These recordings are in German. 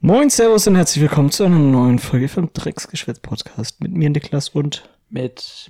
Moin, Servus und herzlich willkommen zu einer neuen Folge vom Drecksgeschwätz-Podcast mit mir, Niklas, und mit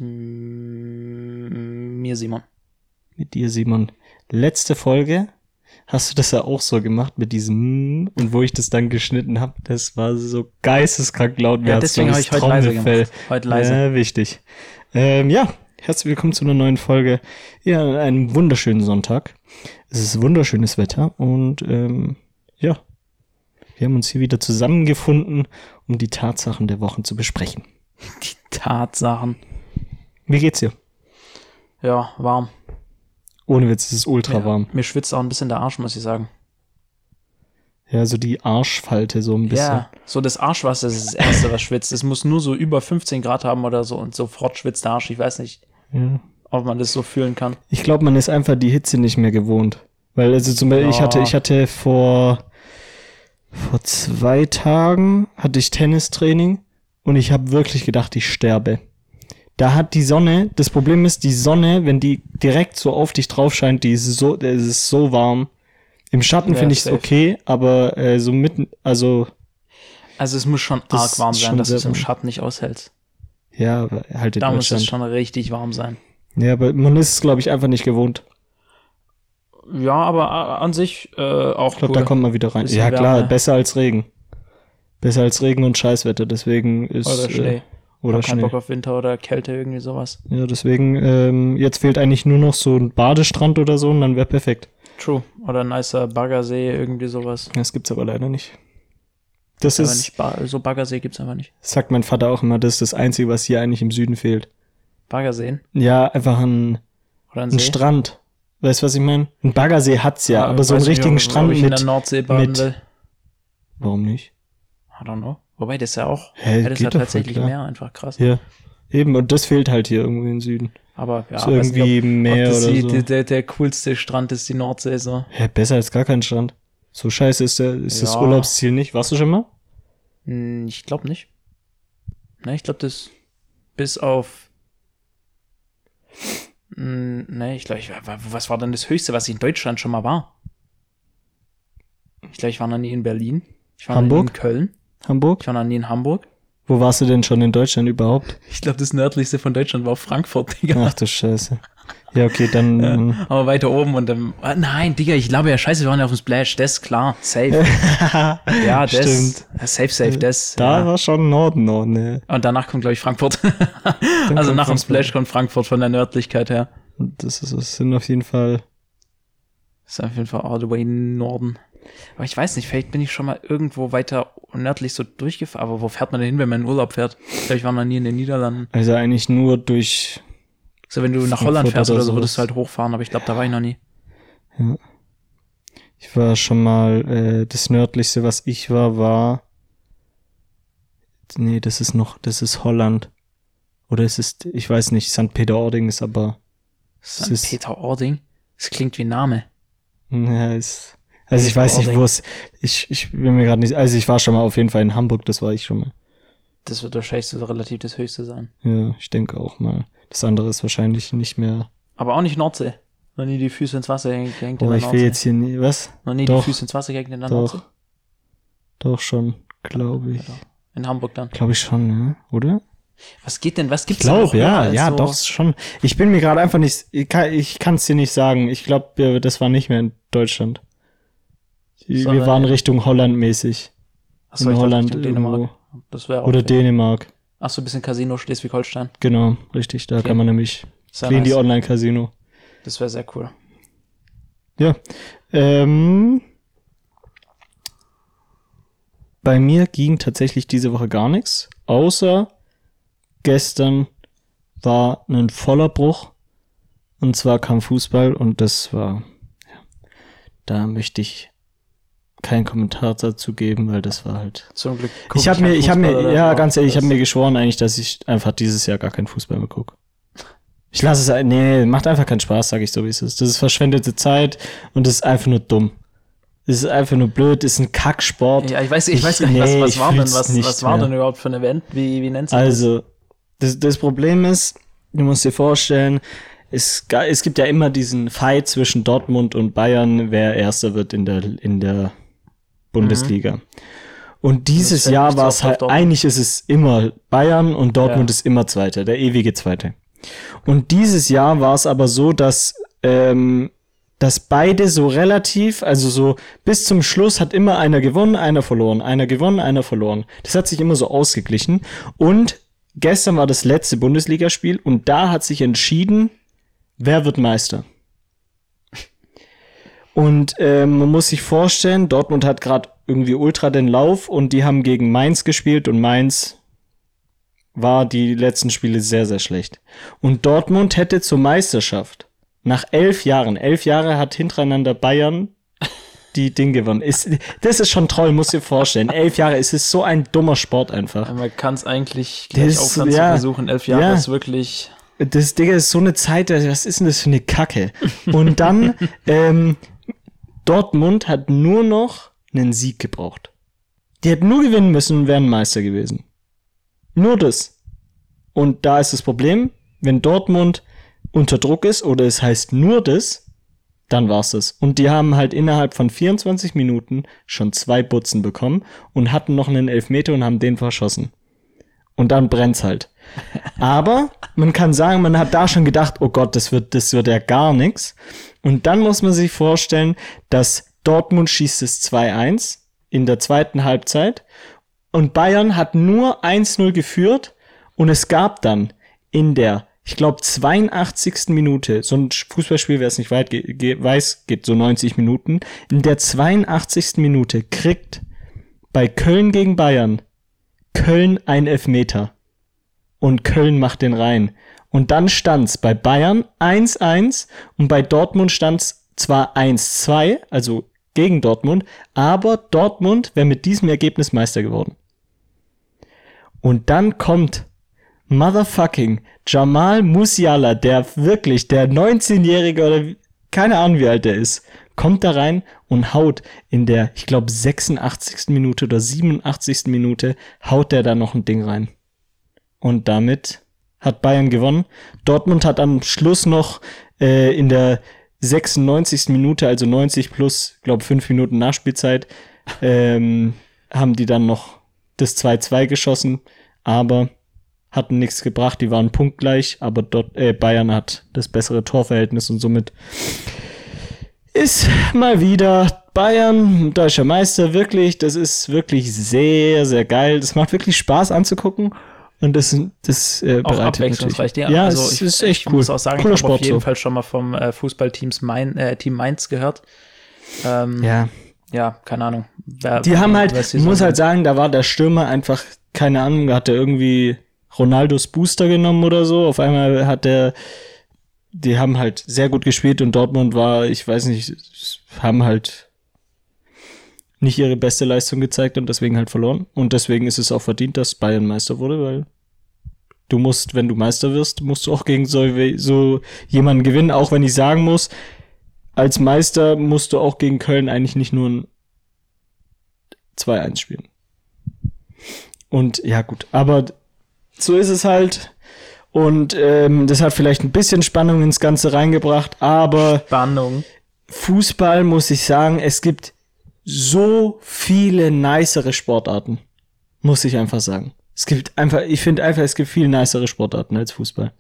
mir, Simon. Mit dir, Simon. Letzte Folge hast du das ja auch so gemacht mit diesem und wo ich das dann geschnitten habe, das war so geisteskrank laut. Ja, deswegen habe ich heute leise gemacht. Heute leise. Ja, wichtig. Herzlich willkommen zu einer neuen Folge. Ja, einen wunderschönen Sonntag. Es ist wunderschönes Wetter und wir haben uns hier wieder zusammengefunden, um die Tatsachen der Wochen zu besprechen. Die Tatsachen. Wie geht's dir? Ja, warm. Ohne Witz, es ist ultra warm. Mir schwitzt auch ein bisschen der Arsch, muss ich sagen. Ja, so die Arschfalte so ein bisschen. Ja, so das Arschwasser ist das Erste, was schwitzt. Es muss nur so über 15 Grad haben oder so und sofort schwitzt der Arsch. Ich weiß nicht, ob man das so fühlen kann. Ich glaube, man ist einfach die Hitze nicht mehr gewohnt. Weil also zum Beispiel, ich hatte vor 2 Tagen hatte ich Tennistraining und ich habe wirklich gedacht, ich sterbe. Da hat die Sonne, das Problem ist, die Sonne, wenn die direkt so auf dich drauf scheint, es ist so warm. Im Schatten finde ich es okay, aber so mitten, also es muss schon arg warm sein, dass du es im Schatten nicht aushältst. Ja, aber halt in da Deutschland. muss es schon richtig warm sein. Ja, aber man ist es, glaube ich, einfach nicht gewohnt. Ja, aber an sich auch ich glaube, cool. Da kommt man wieder rein. Ja, klar, Wärme. Besser als Regen. Besser als Regen und Scheißwetter, deswegen ist... Oder Schnee. Oder Schnee. Kein Bock auf Winter oder Kälte, irgendwie sowas. Ja, deswegen, jetzt fehlt eigentlich nur noch so ein Badestrand oder so und dann wäre perfekt. True. Oder ein nicer Baggersee, irgendwie sowas. Das gibt's aber leider nicht. Das ist... so Baggersee gibt's einfach nicht. Sagt mein Vater auch immer, das ist das Einzige, was hier eigentlich im Süden fehlt. Baggerseen? Ja, einfach ein Strand. Weißt du, was ich meine? Ein Baggersee hat's ja, aber so einen richtigen Strand ob ich in der Nordsee baden will. Warum nicht? I don't know. Wobei, das ist ja auch, das ist ja tatsächlich mehr, einfach krass. Ja, eben, und das fehlt halt hier irgendwie im Süden. Aber ja, so irgendwie nicht, Meer das oder so. Der coolste Strand ist die Nordsee, so. Ja, besser als gar kein Strand. So scheiße ist das Urlaubsziel nicht. Warst du schon mal? Ich glaube nicht. Ne, ich glaube, das bis auf ich glaube, was war denn das Höchste, was ich in Deutschland schon mal war? Ich glaube, ich war noch nie in Berlin. Ich war noch nie in Köln. Hamburg? Ich war noch nie in Hamburg. Wo warst du denn schon in Deutschland überhaupt? Ich glaube, das nördlichste von Deutschland war Frankfurt, Digga. Ach du Scheiße. Ja, okay, dann... Ja, aber weiter oben und dann... nein, Digga, ich glaube ja, scheiße, wir waren ja auf dem Splash. Das ist klar, safe. Ja, das... Stimmt. Safe, das... Da war schon Norden noch, ne? Und danach kommt, glaube ich, Frankfurt. Also nach dem Splash kommt Frankfurt von der Nördlichkeit her. Das sind auf jeden Fall... Das ist auf jeden Fall all the way Norden. Aber ich weiß nicht, vielleicht bin ich schon mal irgendwo weiter nördlich so durchgefahren. Aber wo fährt man denn hin, wenn man in Urlaub fährt? Ich glaube, ich war noch nie in den Niederlanden. Also eigentlich nur durch... So, wenn du nach Holland fährst oder so, würdest du halt hochfahren. Aber ich glaube, da war ich noch nie. Ja. Ich war schon mal, das nördlichste, was ich war... Nee, das ist Holland. Oder ich weiß nicht, St. Peter-Ording ist aber... St. Peter-Ording? Das klingt wie ein Name. Ja, also ich weiß nicht, wo es... Ich bin mir gerade nicht... Also ich war schon mal auf jeden Fall in Hamburg, das war ich schon mal. Das wird wahrscheinlich so relativ das Höchste sein. Ja, ich denke auch mal. Das andere ist wahrscheinlich nicht mehr... Aber auch nicht Nordsee. Noch nie die Füße ins Wasser gehängt in der Nordsee. Aber ich will jetzt hier nie... Was? Noch nie die Füße ins Wasser gehängt in der Nordsee? Doch schon, glaube ich. In Hamburg dann? Glaube ich schon, ja. Oder? Was gibt's denn? Ich glaube, ja, doch schon. Ich bin mir gerade einfach nicht... Ich kann es dir nicht sagen. Ich glaube, das war nicht mehr in Deutschland. Wir waren Richtung Holland mäßig. Achso, in Holland Dänemark. Das wäre auch oder Dänemark. Ach so, ein bisschen Casino Schleswig-Holstein. Genau, richtig. Da kann man nämlich clean die Online-Casino. Das wäre sehr cool. Ja. Bei mir ging tatsächlich diese Woche gar nichts. Außer gestern war ein voller Bruch. Und zwar kam Fußball und das war... Ja, da möchte ich keinen Kommentar dazu geben, weil das war halt... Zum Glück. Ich habe mir ganz ehrlich, ich habe mir geschworen eigentlich, dass ich einfach dieses Jahr gar keinen Fußball mehr gucke. Ich lasse es, macht einfach keinen Spaß, sage ich so, wie es ist. Das ist verschwendete Zeit und das ist einfach nur dumm. Es ist einfach nur blöd, es ist ein Kacksport. Ja, ich weiß gar nicht, was war denn überhaupt für ein Event? Wie nennt's das? Also, das Problem ist, du musst dir vorstellen, es gibt ja immer diesen Fight zwischen Dortmund und Bayern, wer Erster wird in der Bundesliga. Und dieses fällt Jahr nicht war auf es halt, Dortmund. eigentlich ist es immer Bayern und Dortmund ist immer Zweiter, der ewige Zweite. Und dieses Jahr war es aber so, dass beide so relativ, also so bis zum Schluss hat immer einer gewonnen, einer verloren, einer gewonnen, einer verloren. Das hat sich immer so ausgeglichen. Und gestern war das letzte Bundesligaspiel und da hat sich entschieden, wer wird Meister. Und man muss sich vorstellen, Dortmund hat gerade irgendwie ultra den Lauf und die haben gegen Mainz gespielt und Mainz war die letzten Spiele sehr, sehr schlecht. Und Dortmund hätte zur Meisterschaft nach 11 Jahre hat hintereinander Bayern die Ding gewonnen. Das ist schon toll, muss dir vorstellen. 11 Jahre, es ist so ein dummer Sport einfach. Man kann es eigentlich gleich aufhören zu versuchen. 11 Jahre ist wirklich... Das, Digga, ist so eine Zeit, was ist denn das für eine Kacke? Und dann, Dortmund hat nur noch einen Sieg gebraucht. Die hätten nur gewinnen müssen und wären Meister gewesen. Nur das. Und da ist das Problem, wenn Dortmund unter Druck ist oder es heißt nur das, dann war's das. Und die haben halt innerhalb von 24 Minuten schon 2 Butzen bekommen und hatten noch einen Elfmeter und haben den verschossen. Und dann brennt's halt. Aber man kann sagen, man hat da schon gedacht, oh Gott, das wird ja gar nichts. Und dann muss man sich vorstellen, dass Dortmund schießt es 2-1 in der zweiten Halbzeit und Bayern hat nur 1-0 geführt und es gab dann in der, ich glaube, 82. Minute, so ein Fußballspiel, wer es nicht weiß, geht so 90 Minuten, in der 82. Minute kriegt bei Köln gegen Bayern Köln ein Elfmeter und Köln macht den rein. Und dann stand's bei Bayern 1-1 und bei Dortmund stand's zwar 1-2, also gegen Dortmund, aber Dortmund wäre mit diesem Ergebnis Meister geworden. Und dann kommt motherfucking Jamal Musiala, der 19-Jährige oder keine Ahnung wie alt der ist, kommt da rein und haut in der, ich glaube 86. Minute oder 87. Minute, haut der da noch ein Ding rein. Und damit hat Bayern gewonnen. Dortmund hat am Schluss noch in der 96. Minute, also 90 plus, glaube 5 Minuten Nachspielzeit, haben die dann noch das 2-2 geschossen, aber hatten nichts gebracht, die waren punktgleich, aber Bayern hat das bessere Torverhältnis und somit ist mal wieder Bayern deutscher Meister, wirklich, das ist wirklich sehr, sehr geil, das macht wirklich Spaß anzugucken und das auch bereitet abwechslungsreich. natürlich. Ja, also es ist echt cool. Ich muss auch sagen, Cooler ich habe auf Sport jeden so. Fall schon mal vom Fußballteam Mainz gehört. Ja, keine Ahnung. Die haben halt, ich muss halt sagen, da war der Stürmer einfach, keine Ahnung, da hat er irgendwie Ronaldos Booster genommen oder so. Auf einmal die haben halt sehr gut gespielt und Dortmund war, ich weiß nicht, haben halt nicht ihre beste Leistung gezeigt und deswegen halt verloren. Und deswegen ist es auch verdient, dass Bayern Meister wurde, weil du musst, wenn du Meister wirst, musst du auch gegen so jemanden gewinnen, auch wenn ich sagen muss, als Meister musst du auch gegen Köln eigentlich nicht nur ein 2-1 spielen. Und ja gut, aber so ist es halt. Und das hat vielleicht ein bisschen Spannung ins Ganze reingebracht, aber Spannung. Fußball, muss ich sagen, es gibt so viele nicere Sportarten. Muss ich einfach sagen. Ich finde einfach, es gibt viel nicere Sportarten als Fußball.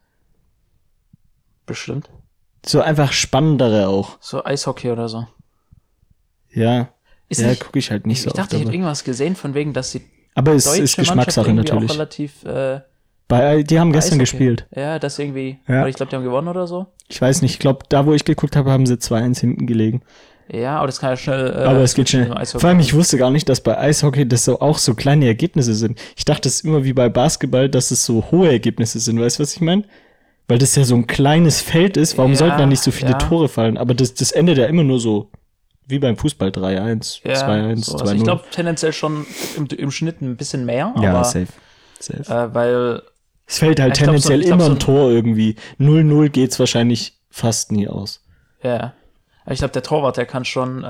Bestimmt. So einfach spannendere auch. So Eishockey oder so. Ja. Gucke ich halt nicht so oft. Ich dachte, ich hätte irgendwas gesehen, von wegen, dass die aber es ist Geschmackssache natürlich. Auch relativ, die haben gestern gespielt. Ja, das irgendwie. Ja. Oder ich glaube, die haben gewonnen oder so. Ich weiß nicht, ich glaube, da wo ich geguckt habe, haben sie 2-1 hinten gelegen. Ja, aber das kann ja schnell. Aber es geht schnell. Vor allem, ich wusste gar nicht, dass bei Eishockey das auch so kleine Ergebnisse sind. Ich dachte, es ist immer wie bei Basketball, dass es so hohe Ergebnisse sind. Weißt du, was ich meine? Weil das ja so ein kleines Feld ist. Warum sollten da nicht so viele Tore fallen? Aber das endet ja immer nur so wie beim Fußball 3-1, 2-1, 2-0. Also ich glaube tendenziell schon im Schnitt ein bisschen mehr. Ja, aber, safe. Weil es fällt halt tendenziell immer ein Tor irgendwie. 0-0 geht's wahrscheinlich fast nie aus. Ja. Ich glaube, der Torwart, der kann schon,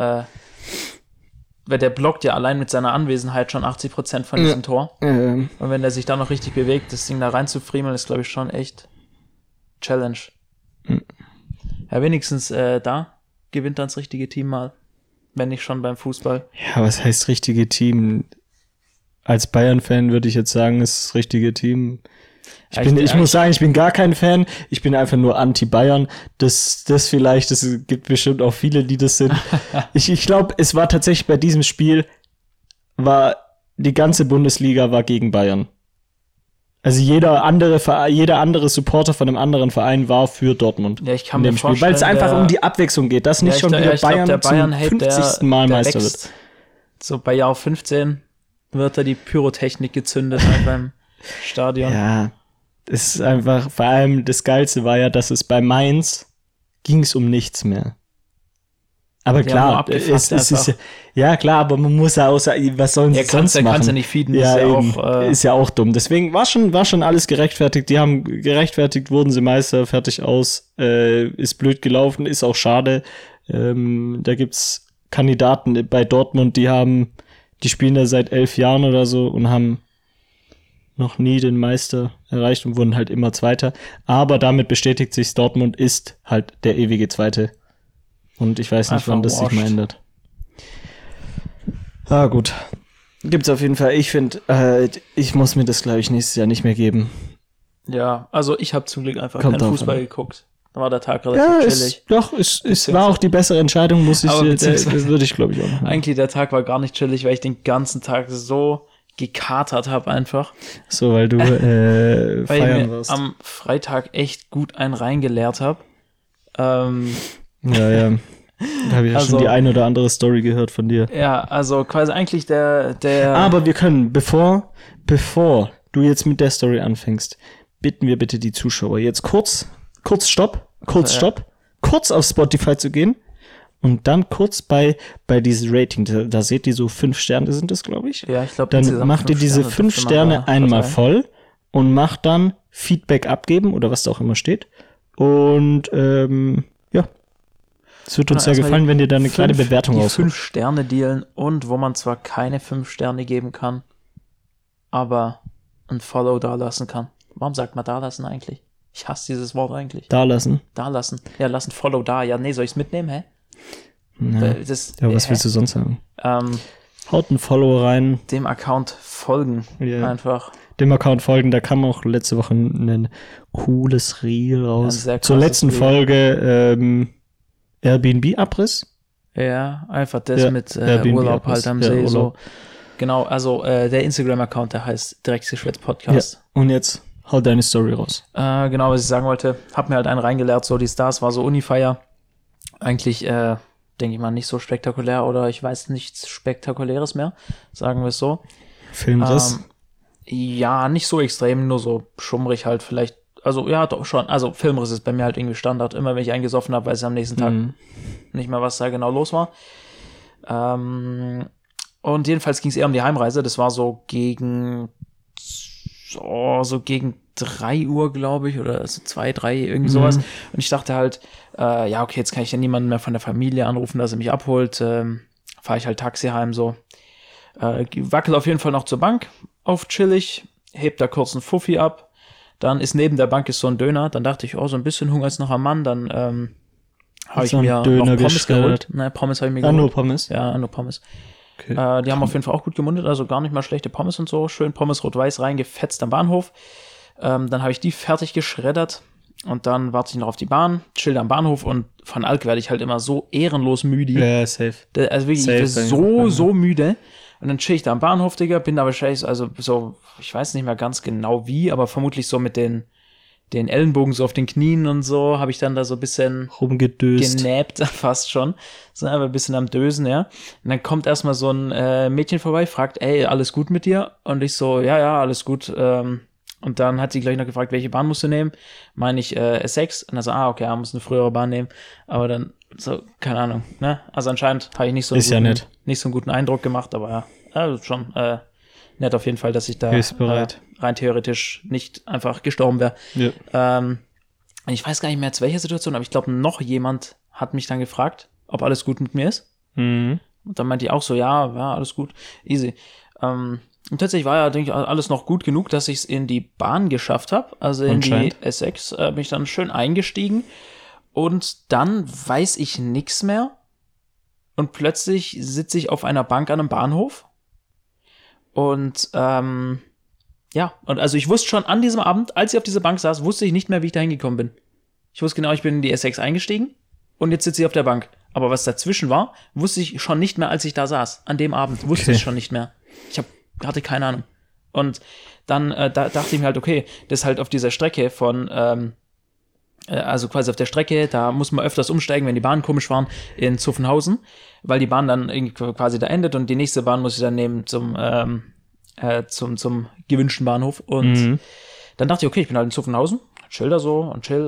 weil der blockt ja allein mit seiner Anwesenheit schon 80% von diesem Tor. Und wenn der sich dann noch richtig bewegt, das Ding da rein zu friemeln, ist, glaube ich, schon echt Challenge. Ja, wenigstens da gewinnt dann das richtige Team mal. Wenn nicht schon beim Fußball. Ja, was heißt richtige Team? als Bayern-Fan würde ich jetzt sagen, ist das richtige Team. Ich muss sagen, ich bin gar kein Fan. Ich bin einfach nur Anti-Bayern. Das gibt bestimmt auch viele, die das sind. Ich glaube, es war tatsächlich bei diesem Spiel, die ganze Bundesliga war gegen Bayern. Also jeder andere Supporter von einem anderen Verein war für Dortmund. Ja, ich kann mir vorstellen, weil es einfach um die Abwechslung geht, dass nicht schon wieder Bayern zum 50. Mal Meister wird. So bei Jahr 15 wird da die Pyrotechnik gezündet beim Stadion. Ja, es ist einfach, vor allem das Geilste war ja, dass es bei Mainz ging es um nichts mehr. Aber klar, es ist ja klar, aber man muss ja auch sagen, was sollen sie sonst machen? Kannst ja nicht feeden, ja, ist ja auch dumm. Deswegen war schon alles gerechtfertigt. Die haben gerechtfertigt, wurden sie Meister, fertig aus. Ist blöd gelaufen, ist auch schade. Da gibt's Kandidaten bei Dortmund, die spielen da seit 11 Jahren oder so und haben noch nie den Meister erreicht und wurden halt immer Zweiter. Aber damit bestätigt sich, Dortmund ist halt der ewige Zweite. Und ich weiß nicht, wann das sich mal ändert. Ah, gut. Gibt's auf jeden Fall. Ich finde, ich muss mir das, glaube ich, nächstes Jahr nicht mehr geben. Ja, also ich habe zum Glück einfach keinen Fußball geguckt. Da war der Tag relativ chillig. Es war auch die bessere Entscheidung, würde ich, glaube ich, auch machen. Eigentlich der Tag war gar nicht chillig, weil ich den ganzen Tag so gekatert habe einfach. So, weil du feiern warst. Am Freitag echt gut einen reingeleert habe. Ja. Da habe ich ja schon die eine oder andere Story gehört von dir. Ja, also quasi eigentlich der Aber wir können, bevor du jetzt mit der Story anfängst, bitten wir bitte die Zuschauer jetzt kurz Stopp, kurz auf Spotify zu gehen und dann kurz bei dieses Rating, da seht ihr so 5 Sterne sind es, glaube ich. Ja, ich glaube, dann macht ihr diese 5 Sterne einmal voll und macht dann Feedback abgeben oder was da auch immer steht. Und ja, es wird uns sehr gefallen, wenn ihr da eine kleine Bewertung rauskommt. 5 Sterne dealen und wo man zwar keine 5 Sterne geben kann, aber ein Follow da lassen kann. Warum sagt man da lassen eigentlich? Ich hasse dieses Wort eigentlich. Da lassen. Ja, lass ein Follow da. Ja, nee, soll ich es mitnehmen, hä? Ja, was willst du sonst sagen? Haut ein Follow rein. Dem Account folgen. Einfach. Dem Account folgen, da kam auch letzte Woche ein cooles Reel raus. Zur letzten Folge Airbnb-Abriss. Ja, einfach das mit Urlaub halt am See. So. Genau, also der Instagram-Account, der heißt Drecksgeschwätz Podcast. Ja, und jetzt hau deine Story raus. Genau, was ich sagen wollte. Hab mir halt einen reingelehrt, so die Stars, war so Uni-Feier. Eigentlich, denke ich mal, nicht so spektakulär oder ich weiß nichts Spektakuläres mehr, sagen wir es so. Filmriss? Ja, nicht so extrem, nur so schummrig halt vielleicht. Also ja, doch schon. Also Filmriss ist bei mir halt irgendwie Standard. Immer wenn ich einen gesoffen habe, weiß ich am nächsten Tag nicht mehr, was da genau los war. Und jedenfalls ging es eher um die Heimreise. Das war so gegen 3 Uhr, glaube ich, oder so 2, 3, irgendwie sowas. Und ich dachte halt, ja, okay, jetzt kann ich ja niemanden mehr von der Familie anrufen, dass er mich abholt. Fahre ich halt Taxi heim, so. Wackel auf jeden Fall noch zur Bank, auf chillig, heb da kurz einen Fuffi ab. Dann ist neben der Bank ist so ein Döner. Dann dachte ich, so ein bisschen Hunger ist noch am Mann. Dann habe ich mir noch Pommes geholt. Pommes habe ich mir geholt. Nur Pommes? Ja, nur Pommes. Okay. Die haben auf jeden Fall auch gut gemundet, also gar nicht mal schlechte Pommes und so. Schön Pommes rot-weiß reingefetzt am Bahnhof. Dann habe ich die fertig geschreddert und dann warte ich noch auf die Bahn, chill am Bahnhof und von Alk werde ich halt immer so ehrenlos müde. Ja, safe. Also wirklich, safe, ich bin so müde. Und dann chill ich da am Bahnhof, Digga, bin da wahrscheinlich, also so, ich weiß nicht mehr ganz genau wie, aber vermutlich so mit den Ellenbogen so auf den Knien und so, habe ich dann da so ein bisschen rumgedöst. Genäbt, fast schon. So einfach ein bisschen am Dösen, ja. Und dann kommt erstmal so ein Mädchen vorbei, fragt, ey, alles gut mit dir? Und ich so, ja, alles gut. Und dann hat sie gleich noch gefragt, welche Bahn musst du nehmen? Meine ich S6. Und dann so, okay, er muss eine frühere Bahn nehmen. Aber dann so, keine Ahnung, ne? Also anscheinend habe ich nicht so einen guten Eindruck gemacht, aber ja, also schon nett auf jeden Fall, dass ich da rein theoretisch nicht einfach gestorben wäre. Ja. Ich weiß gar nicht mehr, zu welcher Situation, aber ich glaube, noch jemand hat mich dann gefragt, ob alles gut mit mir ist. Und dann meinte ich auch so, ja, alles gut, easy. Und tatsächlich war ja, denke ich, alles noch gut genug, dass ich es in die Bahn geschafft habe. Also in die S6 bin ich dann schön eingestiegen. Und dann weiß ich nichts mehr. Und plötzlich sitze ich auf einer Bank an einem Bahnhof. Und ja, und also ich wusste schon an diesem Abend, als ich auf dieser Bank saß, wusste ich nicht mehr, wie ich da hingekommen bin. Ich wusste genau, ich bin in die S6 eingestiegen und jetzt sitze ich auf der Bank. Aber was dazwischen war, wusste ich schon nicht mehr, als ich da saß. An dem Abend wusste ich schon nicht mehr. Hatte keine Ahnung. Und dann dachte ich mir halt, okay, das ist halt auf dieser Strecke von, also quasi auf der Strecke, da muss man öfters umsteigen, wenn die Bahnen komisch waren, in Zuffenhausen, weil die Bahn dann irgendwie quasi da endet und die nächste Bahn muss ich dann nehmen zum gewünschten Bahnhof. Und dann dachte ich, okay, ich bin halt in Zuffenhausen, chill da so und chill.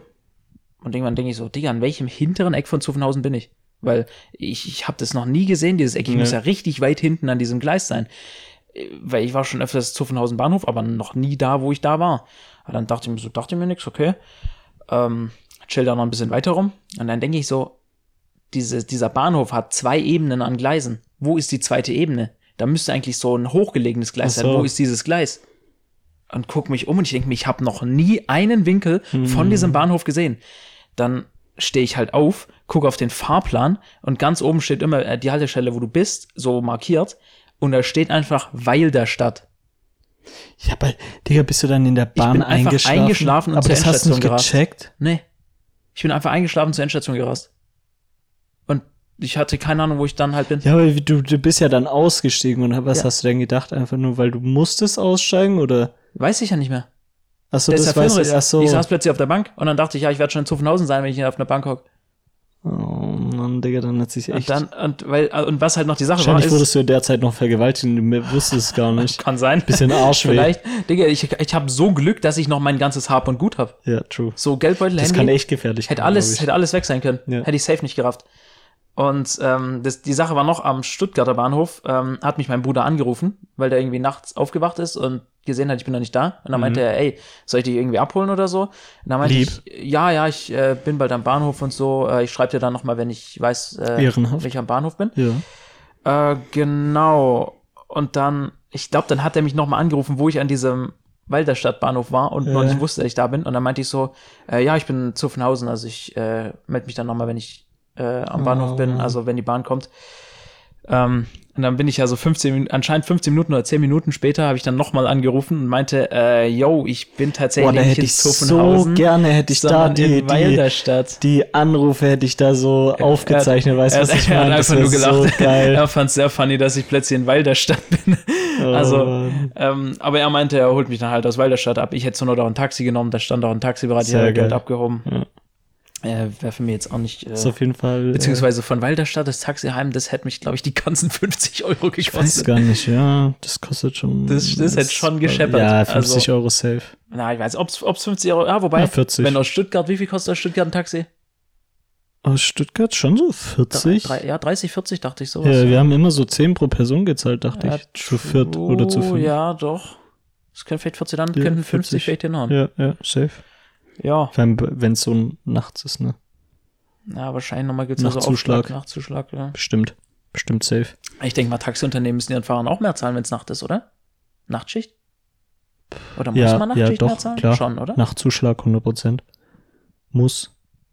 Und irgendwann denke ich so, Digga, an welchem hinteren Eck von Zuffenhausen bin ich? Weil ich habe das noch nie gesehen, dieses Eck. Ich muss ja richtig weit hinten an diesem Gleis sein. Weil ich war schon öfters Zuffenhausen Bahnhof, aber noch nie da, wo ich da war. Aber dann dachte ich mir nichts, okay. Chill da noch ein bisschen weiter rum. Und dann denke ich so, dieser Bahnhof hat 2 Ebenen an Gleisen. Wo ist die zweite Ebene? Da müsste eigentlich so ein hochgelegenes Gleis sein. Wo ist dieses Gleis? Und guck mich um und ich denke mir, ich habe noch nie einen Winkel von diesem Bahnhof gesehen. Dann stehe ich halt auf, gucke auf den Fahrplan und ganz oben steht immer die Haltestelle, wo du bist, so markiert. Und da steht einfach Weilderstadt. Ja, aber, Digga, bist du dann in der Bahn eingeschlafen und aber zur das hast du Endstation nicht gecheckt? Nee. Ich bin einfach eingeschlafen und zur Endstation gerast. Und ich hatte keine Ahnung, wo ich dann halt bin. Ja, aber du bist ja dann ausgestiegen und was hast du denn gedacht? Einfach nur, weil du musstest aussteigen, oder? Weiß ich ja nicht mehr. Achso, das weiß ich. Achso. Ich saß plötzlich auf der Bank und dann dachte ich, ja, ich werde schon in Zuffenhausen sein, wenn ich hier auf einer Bank hocke. Oh Mann, Digga, dann hat sich echt... Und was halt noch die Sache war, wahrscheinlich wurdest du in der Zeit noch vergewaltigt und du wusstest es gar nicht. Kann sein. Bisschen Arschweh. Vielleicht. Digga, ich habe so Glück, dass ich noch mein ganzes Hab und Gut habe. Ja, true. So Geldbeutel, das Handy. Kann echt gefährlich hätte alles weg sein können. Ja. Hätte ich safe nicht gerafft. Und die Sache war noch, am Stuttgarter Bahnhof hat mich mein Bruder angerufen, weil der irgendwie nachts aufgewacht ist und gesehen hat, ich bin noch nicht da. Und dann meinte er, ey, soll ich dich irgendwie abholen oder so? Und dann meinte ich, ja, ich bin bald am Bahnhof und so. Ich schreibe dir dann nochmal, wenn ich weiß, wenn ich am Bahnhof bin. Ja. Genau. Und dann, ich glaube, dann hat er mich nochmal angerufen, wo ich an diesem Walderstadt-Bahnhof war und noch nicht wusste, dass ich da bin. Und dann meinte ich so, ja, ich bin in Zuffenhausen, also ich melde mich dann nochmal, wenn ich am Bahnhof bin, also wenn die Bahn kommt. Und dann bin ich ja so 15 Minuten oder 10 Minuten später habe ich dann nochmal angerufen und meinte, ich bin tatsächlich nicht in Zuffenhausen. So gerne hätte ich da die Anrufe hätte ich da so aufgezeichnet, weißt du, was ich meine? Er hat einfach nur gelacht. So geil. Er fand es sehr funny, dass ich plötzlich in Walderstadt bin. Aber er meinte, er holt mich dann halt aus Walderstadt ab. Ich hätte so nur auch ein Taxi genommen, da stand auch ein Taxi bereit, ich habe Geld abgehoben. Ja. Wäre für mich jetzt auch nicht. Ist auf jeden Fall. Beziehungsweise von Walderstadt das Taxiheim, das hätte mich, glaube ich, die ganzen 50 Euro gekostet. Ich weiß gar nicht, ja. Das kostet schon. Das hätte schon gescheppert. Ja, 50 Euro safe. Na, ich weiß, ob's 50 Euro. Ja, wobei, 40. Wenn aus Stuttgart, wie viel kostet aus Stuttgart ein Taxi? Aus Stuttgart schon so 40? 30, 40 dachte ich sowas. Ja, wir haben immer so 10 pro Person gezahlt, dachte ich. Zu viert oder zu 5. Ja, doch. Das können vielleicht 40 dann, könnten 50 vielleicht hinhauen. Ja, safe. Ja. Wenn es so nachts ist, ne? Ja, wahrscheinlich nochmal gibt es also Nachzuschlag, ja. Bestimmt safe. Ich denke mal, Taxiunternehmen müssen ihren Fahrern auch mehr zahlen, wenn es Nacht ist, oder? Nachtschicht? Oder muss man Nachtschicht mehr zahlen? Klar. Schon, oder? Nachtzuschlag 100%. Muss.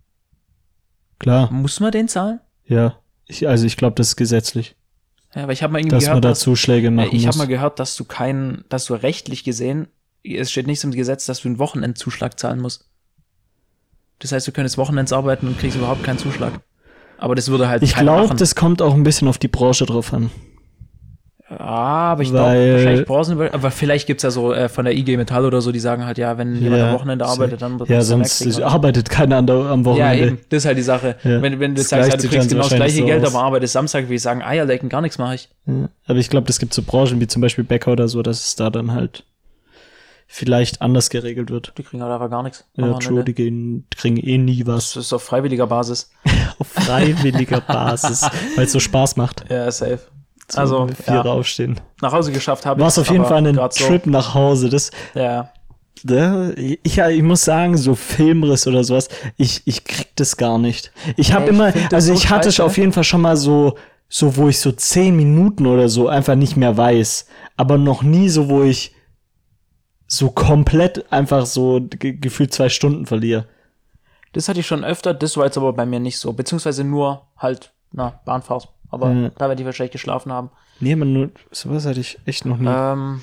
Klar. Muss man den zahlen? Ja. Ich glaube, das ist gesetzlich. Ja, aber ich habe mal irgendwie gehört, dass man da Zuschläge machen muss. Ich habe mal gehört, dass du rechtlich gesehen, es steht nichts im Gesetz, dass du einen Wochenendzuschlag zahlen musst. Das heißt, du könntest Wochenends arbeiten und kriegst überhaupt keinen Zuschlag. Aber das würde halt ich glaube, das kommt auch ein bisschen auf die Branche drauf an. Ja, aber ich glaube, wahrscheinlich Branchen, aber vielleicht gibt's ja so von der IG Metall oder so, die sagen halt, ja, wenn jemand am Wochenende arbeitet, dann wird das sonst arbeitet keiner am Wochenende. Ja, eben, das ist halt die Sache. Ja. Wenn du sagst, du kriegst genau das gleiche Geld, aber arbeitest Samstag, wie ich sagen, Eierlecken, gar nichts mache ich. Ja. Aber ich glaube, das gibt so Branchen wie zum Beispiel Bäcker oder so, dass es da dann halt vielleicht anders geregelt wird. Die kriegen halt einfach gar nichts. Ja, true, die kriegen eh nie was. Das ist auf freiwilliger Basis. Auf freiwilliger Basis, weil es so Spaß macht. Ja, safe. Also, 4 aufstehen. Nach Hause geschafft habe ich. War es auf jeden Fall ein Trip nach Hause. Ich muss sagen, so Filmriss oder sowas, ich krieg das gar nicht. Ich habe immer, also ich hatte es auf jeden Fall schon mal so, wo ich so 10 Minuten oder so einfach nicht mehr weiß. Aber noch nie so, wo ich so komplett einfach so gefühlt 2 Stunden verliere. Das hatte ich schon öfter, das war jetzt aber bei mir nicht so. Beziehungsweise nur halt, Bahnfahrt. aber da werde ich wahrscheinlich geschlafen haben. Nee, man, nur sowas hatte ich echt noch nie.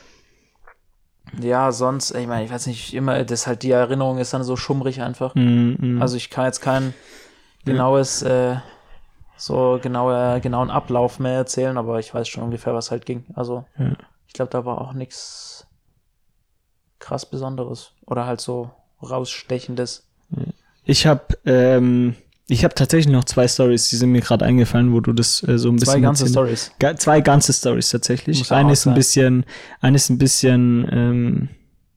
Ja, sonst, ich meine, ich weiß nicht, immer, das halt die Erinnerung ist dann so schummrig einfach. Also ich kann jetzt kein genaues, genauen Ablauf mehr erzählen, aber ich weiß schon ungefähr, was halt ging. Also ich glaube, da war auch nichts krass Besonderes oder halt so rausstechendes. Ich habe tatsächlich noch 2 Storys, die sind mir gerade eingefallen, wo du das so ein bisschen... 2 ganze Storys. 2 ganze Storys tatsächlich. Muss ja Eine auch ist ein bisschen,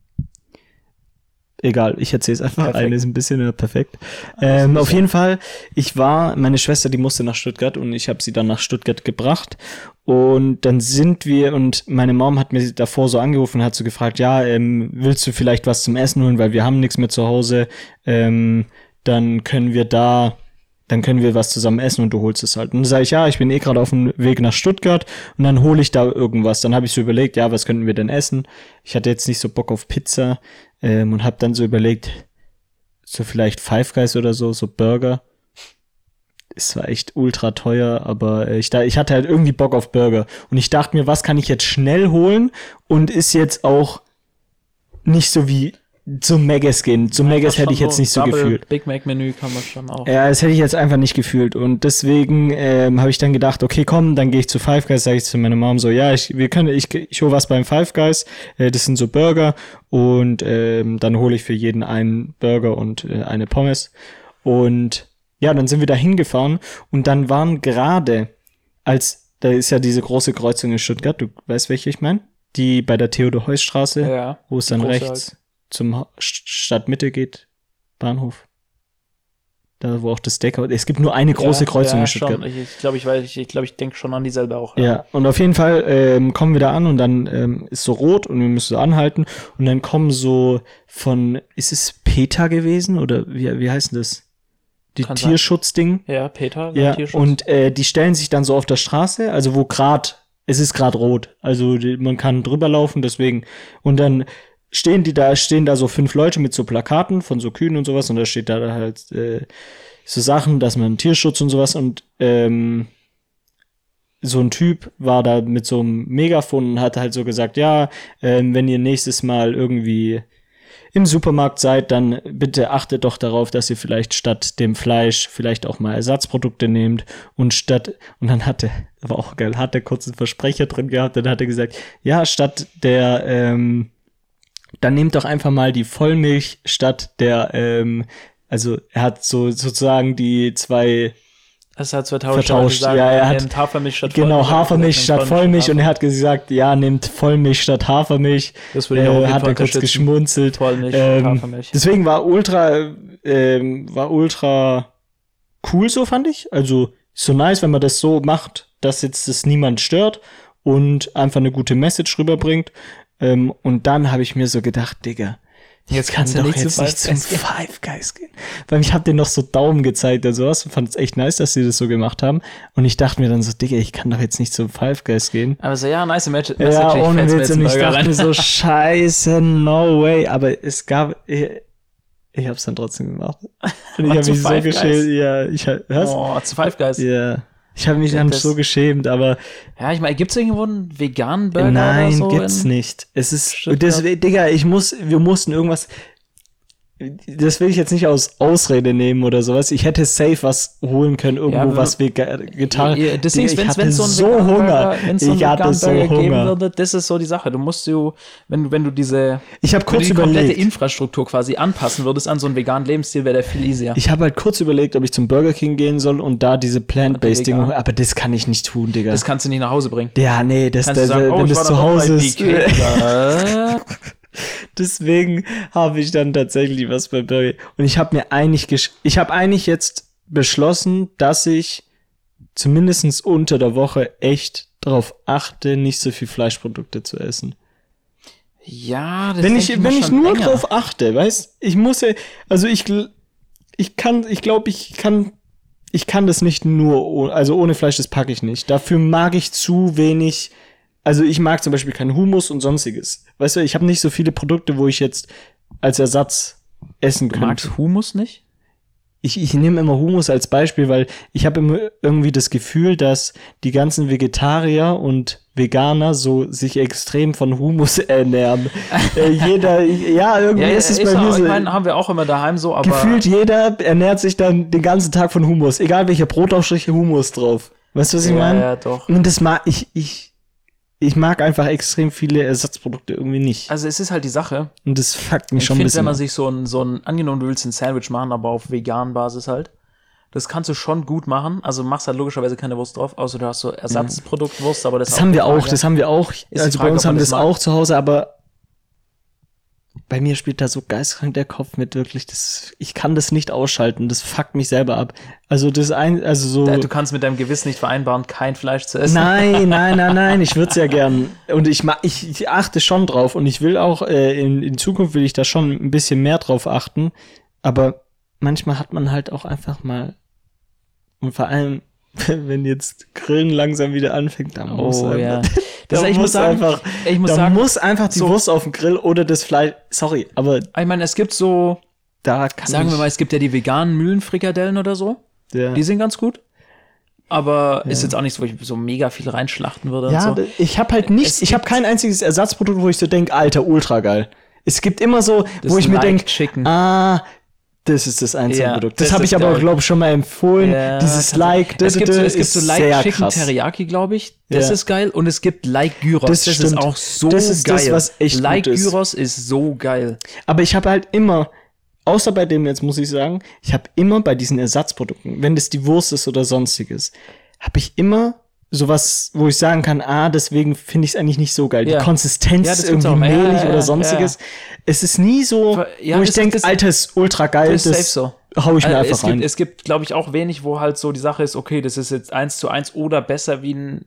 egal, ich erzähle es einfach. Perfekt. Eine ist ein bisschen perfekt. Auf jeden Fall, meine Schwester, die musste nach Stuttgart und ich habe sie dann nach Stuttgart gebracht. Und dann sind wir, und meine Mom hat mir davor so angerufen und hat so gefragt, ja, willst du vielleicht was zum Essen holen, weil wir haben nichts mehr zu Hause. Dann können wir was zusammen essen und du holst es halt. Und dann sage ich, ja, ich bin gerade auf dem Weg nach Stuttgart und dann hole ich da irgendwas. Dann habe ich so überlegt, ja, was könnten wir denn essen? Ich hatte jetzt nicht so Bock auf Pizza und habe dann so überlegt, so vielleicht Five Guys oder so Burger. Es war echt ultra teuer, aber ich hatte halt irgendwie Bock auf Burger. Und ich dachte mir, was kann ich jetzt schnell holen und ist jetzt auch nicht so wie zum Mc's gehen. Zum Mc's hätte ich jetzt nicht so gefühlt. Big Mac Menü kann man schon auch. Ja, das hätte ich jetzt einfach nicht gefühlt. Und deswegen habe ich dann gedacht, okay, komm, dann gehe ich zu Five Guys, sage ich zu meiner Mom so, ja, ich hole was beim Five Guys. Das sind so Burger und dann hole ich für jeden einen Burger und eine Pommes. Und ja, dann sind wir da hingefahren und dann waren gerade, da ist ja diese große Kreuzung in Stuttgart, du weißt, welche ich meine? Die bei der Theodor-Heuss-Straße, wo es dann rechts zum Stadtmitte geht, Bahnhof. Da, wo auch das Steakhouse, es gibt nur eine große Kreuzung in Stuttgart. Schon. Ich denke schon an dieselbe auch. Ja, und auf jeden Fall kommen wir da an und dann ist so rot und wir müssen so anhalten und dann kommen so ist es PETA gewesen oder wie heißt denn das? Die Tierschutzding. Ja, PETA. Ja, Tierschutz. Und die stellen sich dann so auf der Straße, also wo es ist gerade rot, also man kann drüber laufen, deswegen, und dann stehen da so 5 Leute mit so Plakaten von so Kühen und sowas und da steht da halt so Sachen, dass man Tierschutz und sowas und so ein Typ war da mit so einem Megafon und hat halt so gesagt, ja, wenn ihr nächstes Mal irgendwie im Supermarkt seid, dann bitte achtet doch darauf, dass ihr vielleicht statt dem Fleisch vielleicht auch mal Ersatzprodukte nehmt und dann war auch geil, hat er kurz einen Versprecher drin gehabt, dann hat er gesagt, ja, statt der dann nehmt doch einfach mal die Vollmilch statt der, also er hat so sozusagen die 2 Es hat 2000 vertauscht. Ja, er hat Hafermilch statt Vollmilch. Genau, Hafermilch statt Vollmilch und er hat gesagt, ja, nehmt Vollmilch statt Hafermilch. Das würde ich auch hat er kurz geschmunzelt. Vollmilch und Hafermilch. Deswegen war ultra cool, so fand ich. Also so nice, wenn man das so macht, dass jetzt das niemand stört und einfach eine gute Message rüberbringt. Und dann habe ich mir so gedacht, Digga, jetzt kannst du doch jetzt nicht zum Five Guys gehen. Weil ich habe denen noch so Daumen gezeigt und sowas und fand es echt nice, dass sie das so gemacht haben. Und ich dachte mir dann so, Digga, ich kann doch jetzt nicht zum Five Guys gehen. Aber so, ja, nice Message. Ja, ohne Witz. Und ich dachte mir so, scheiße, no way. Aber es gab, ich hab's dann trotzdem gemacht. Und ich habe mich so geschämt. Ja, zu Five Guys. Ja. Ich habe mich dann so geschämt, aber... Ja, ich meine, gibt's irgendwo einen veganen Burger Nein, oder so? Nein, gibt's nicht. Es ist... Digga, wir mussten irgendwas... Das will ich jetzt nicht als Ausrede nehmen oder sowas. Ich hätte safe was holen können, irgendwo, was wir getan haben. Deswegen, ich hatte so Hunger. Ich hatte so Hunger. Geben würde, das ist so die Sache. Du musst wenn du diese komplette Infrastruktur quasi anpassen würdest an so einen veganen Lebensstil, wäre der viel easier. Ich habe halt kurz überlegt, ob ich zum Burger King gehen soll und da diese Plant-Based-Dinge, aber das kann ich nicht tun, Digga. Das kannst du nicht nach Hause bringen. Ja, nee, wenn das zu Hause ist. Deswegen habe ich dann tatsächlich was bei Burger. Und ich habe eigentlich jetzt beschlossen, dass ich zumindest unter der Woche echt darauf achte, nicht so viel Fleischprodukte zu essen. Ja, das wenn ich nur drauf achte, weißt, ich kann das nicht nur, also ohne Fleisch, das packe ich nicht. Dafür mag ich zu wenig. Also ich mag zum Beispiel keinen Hummus und sonstiges. Weißt du, ich habe nicht so viele Produkte, wo ich jetzt als Ersatz essen könnte. Du magst Hummus nicht? ich nehme immer Hummus als Beispiel, weil ich habe immer irgendwie das Gefühl, dass die ganzen Vegetarier und Veganer so sich extrem von Hummus ernähren. Irgendwie ist es bei mir so. Ich meine, haben wir auch immer daheim so, aber gefühlt jeder ernährt sich dann den ganzen Tag von Hummus, egal welcher Brotaufstrich Hummus drauf. Weißt du, was ich meine? Ja, doch. Und das mag ich mag einfach extrem viele Ersatzprodukte irgendwie nicht. Also es ist halt die Sache. Und das fuckt mich schon ein Ich bisschen. finde, wenn man sich so ein, angenommen, du willst ein Sandwich machen, aber auf veganen Basis halt, das kannst du schon gut machen. Also machst halt logischerweise keine Wurst drauf, außer du hast so Ersatzproduktwurst, aber das haben wir auch. Ist Also bei uns haben wir das auch zu Hause, aber bei mir spielt da so geistkrank der Kopf mit, wirklich. Ich kann das nicht ausschalten. Das fuckt mich selber ab. Also du kannst mit deinem Gewissen nicht vereinbaren, kein Fleisch zu essen. Nein. Ich würde es ja gern. Und ich achte schon drauf. Und ich will auch, in Zukunft will ich da schon ein bisschen mehr drauf achten. Aber manchmal hat man halt auch einfach mal, und vor allem, wenn jetzt Grillen langsam wieder anfängt, dann muss einfach die Wurst auf den Grill oder das Fleisch. Sorry, aber ich meine, es gibt so, sagen wir mal, es gibt ja die veganen Mühlenfrikadellen oder so. Ja. Die sind ganz gut. Aber ist jetzt auch nicht so, wo ich so mega viel reinschlachten würde. Ja, und so. Ich habe kein einziges Ersatzprodukt, wo ich so denke, Alter, ultra geil. Es gibt immer so, wo ich mir denke, das ist das einzige Produkt. Das habe ich aber, glaube ich, schon mal empfohlen. Ja, dieses es gibt so Like Chicken Teriyaki, glaube ich. Das ist geil. Und es gibt Like Gyros. Das ist auch so geil. Das ist das, was echt Like gut ist. Gyros ist so geil. Aber ich habe halt immer, außer bei dem jetzt, muss ich sagen, ich habe immer bei diesen Ersatzprodukten, wenn das die Wurst ist oder sonstiges, habe ich immer sowas, wo ich sagen kann, deswegen finde ich es eigentlich nicht so geil. Die Konsistenz ist irgendwie mehlig oder sonstiges. Es ist nie so, wo ich denke, Alter, ist ultra geil, das hau ich mir einfach rein. Es gibt, glaube ich, auch wenig, wo halt so die Sache ist, okay, das ist jetzt 1:1 oder besser wie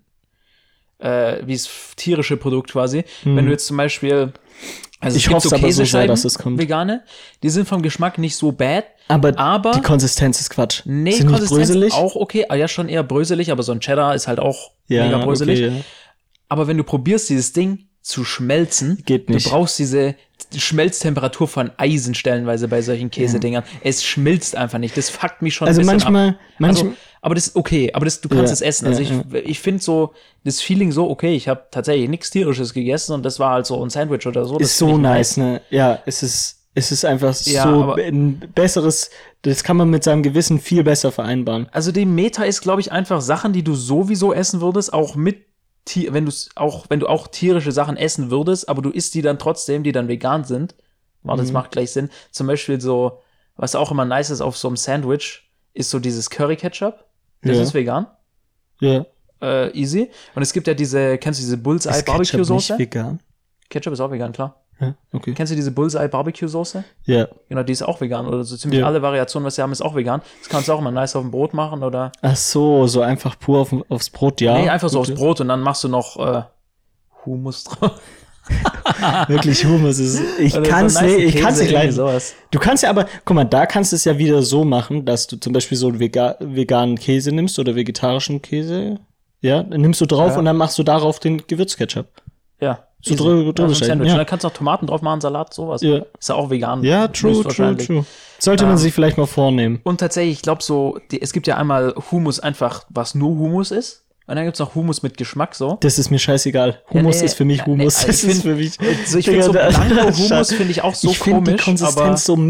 das tierische Produkt quasi. Wenn du jetzt zum Beispiel, also ich hoffe so aber so sehr, dass es kommt. Vegane, die sind vom Geschmack nicht so bad, aber die Konsistenz ist Quatsch. Nee, sind Konsistenz nicht bröselig? Auch okay, ja schon eher bröselig, aber so ein Cheddar ist halt auch mega bröselig. Okay, ja. Aber wenn du probierst, dieses Ding zu schmelzen, geht nicht. Du brauchst diese Schmelztemperatur von Eisen stellenweise bei solchen Käsedingern. Es schmilzt einfach nicht. Das fuckt mich schon ein bisschen ab. Aber das ist okay, aber du kannst es essen. Also ich finde so das Feeling so, okay, ich habe tatsächlich nichts Tierisches gegessen und das war halt so ein Sandwich oder so. Ist so nice, ne? Ja, es ist einfach so ein besseres, das kann man mit seinem Gewissen viel besser vereinbaren. Also die Meta ist, glaube ich, einfach Sachen, die du sowieso essen würdest, auch mit wenn du auch tierische Sachen essen würdest, aber du isst die dann trotzdem, die dann vegan sind. Das macht gleich Sinn. Zum Beispiel so, was auch immer nice ist auf so einem Sandwich, ist so dieses Curry-Ketchup. Das ist vegan. Ja. Easy. Und es gibt ja kennst du diese Bullseye-Barbecue-Soße? Ist Ketchup nicht vegan? Ketchup ist auch vegan, klar. Ja, okay. Kennst du diese Bullseye-Barbecue-Soße? Ja. Genau, die ist auch vegan. Oder so ziemlich alle Variationen, was sie haben, ist auch vegan. Das kannst du auch immer nice auf dem Brot machen, oder? Ach so einfach pur aufs Brot, ja. Nee, einfach so aufs Brot und dann machst du noch Hummus drauf. Wirklich Hummus ist. Ich kann es nicht leiden. Du kannst ja aber, guck mal, da kannst du es ja wieder so machen, dass du zum Beispiel so einen veganen Käse nimmst oder vegetarischen Käse. Ja, dann nimmst du drauf und dann machst du darauf den Gewürzketchup. Ja. So drüber Sandwich. Ja. Und dann kannst du noch Tomaten drauf machen, Salat, sowas. Ja. Ist ja auch vegan. Ja, true. Sollte man sich vielleicht mal vornehmen. Und tatsächlich, ich glaube so, es gibt ja einmal Hummus einfach, was nur Hummus ist. Und dann gibt's noch Hummus mit Geschmack, so. Das ist mir scheißegal. Hummus ist für mich Hummus. Ich finde so Blanco-Hummus finde ich auch so komisch. Die Konsistenz so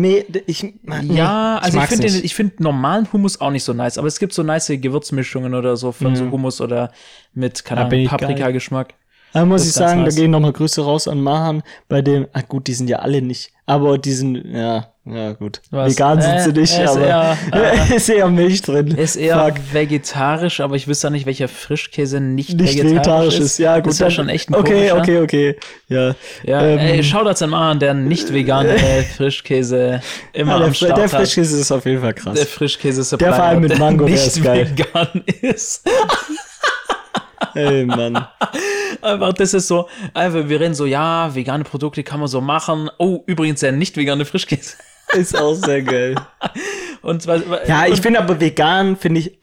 ich finde normalen Hummus auch nicht so nice. Aber es gibt so nice Gewürzmischungen oder so von so Hummus oder mit, keine Ahnung, Paprika-Geschmack. Da muss ich sagen, nice. Da gehen nochmal Grüße raus an Mahan, bei dem, gut, die sind ja alle nicht, aber die sind, ja gut. Vegan sind sie nicht, aber ist eher Milch drin. Ist eher vegetarisch, aber ich wüsste nicht, welcher Frischkäse nicht vegetarisch ist. Ja, gut. Das wäre schon echt ein Okay. Ja, Shoutouts an Mahan, der nicht vegane Frischkäse immer am Start hat. Der Frischkäse ist auf jeden Fall krass. Der Frischkäse der vor allem mit Mango, der ist geil. Vegan ist. Ey, Mann. Einfach, das ist so, einfach, wir reden so, ja, vegane Produkte kann man so machen. Oh, übrigens, der nicht vegane Frischkäse. Ist auch sehr geil. Ich finde aber vegan,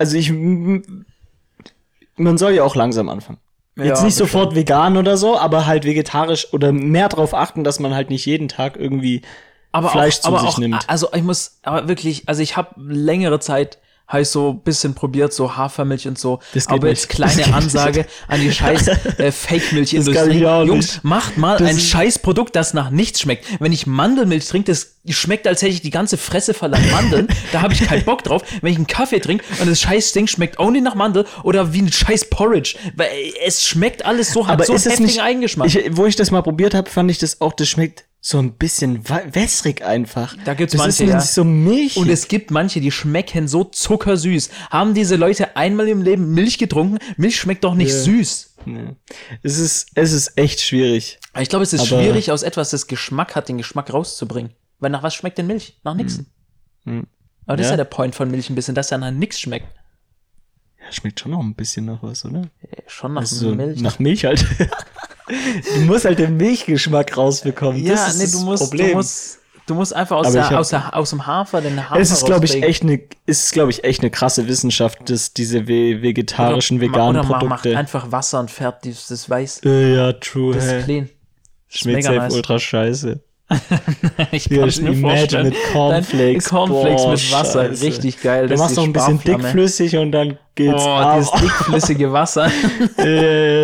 man soll ja auch langsam anfangen. Jetzt nicht sofort vegan oder so, aber halt vegetarisch oder mehr drauf achten, dass man halt nicht jeden Tag irgendwie Fleisch zu sich nimmt. Also ich habe längere Zeit so ein bisschen probiert, so Hafermilch und so. Aber jetzt kleine Ansage an die scheiß Fake-Milch-Industrie. Jungs, macht mal ein scheiß Produkt, das nach nichts schmeckt. Wenn ich Mandelmilch trinke, das schmeckt, als hätte ich die ganze Fresse voller Mandeln. Da habe ich keinen Bock drauf. Wenn ich einen Kaffee trinke und das scheiß Ding schmeckt auch nicht nach Mandel oder wie ein scheiß Porridge. Weil es schmeckt alles so, hat so einen heftigen Eigengeschmack. Wo ich das mal probiert habe, fand ich das auch, das schmeckt so ein bisschen wässrig einfach. Da gibt's manche, ja. So Milch. Und es gibt manche, die schmecken so zuckersüß. Haben diese Leute einmal im Leben Milch getrunken? Milch schmeckt doch nicht süß. Nee. Es ist echt schwierig. Ich glaube, es ist schwierig, aus etwas, das Geschmack hat, den Geschmack rauszubringen. Weil nach was schmeckt denn Milch? Nach nix. Aber das ist ja der Point von Milch ein bisschen, dass er nach nix schmeckt. Ja, schmeckt schon noch ein bisschen nach was, oder? Ja, schon nach Milch. Nach Milch halt. Du musst halt den Milchgeschmack rausbekommen. Ja, das ist das Problem. Du musst einfach aus dem Hafer den Hafer Es ist, glaube ich, echt eine krasse Wissenschaft, dass diese vegetarischen, veganen Produkte. Macht einfach Wasser und färbt das weiß. Ja, true. Das ist clean. Schmeckt safe nice. Ultra scheiße. Ich kann es mir vorstellen. Mit Cornflakes. Cornflakes mit Wasser, Scheiße. Richtig geil. Du machst noch ein bisschen dickflüssig und dann geht's dieses dickflüssige Wasser. Nee.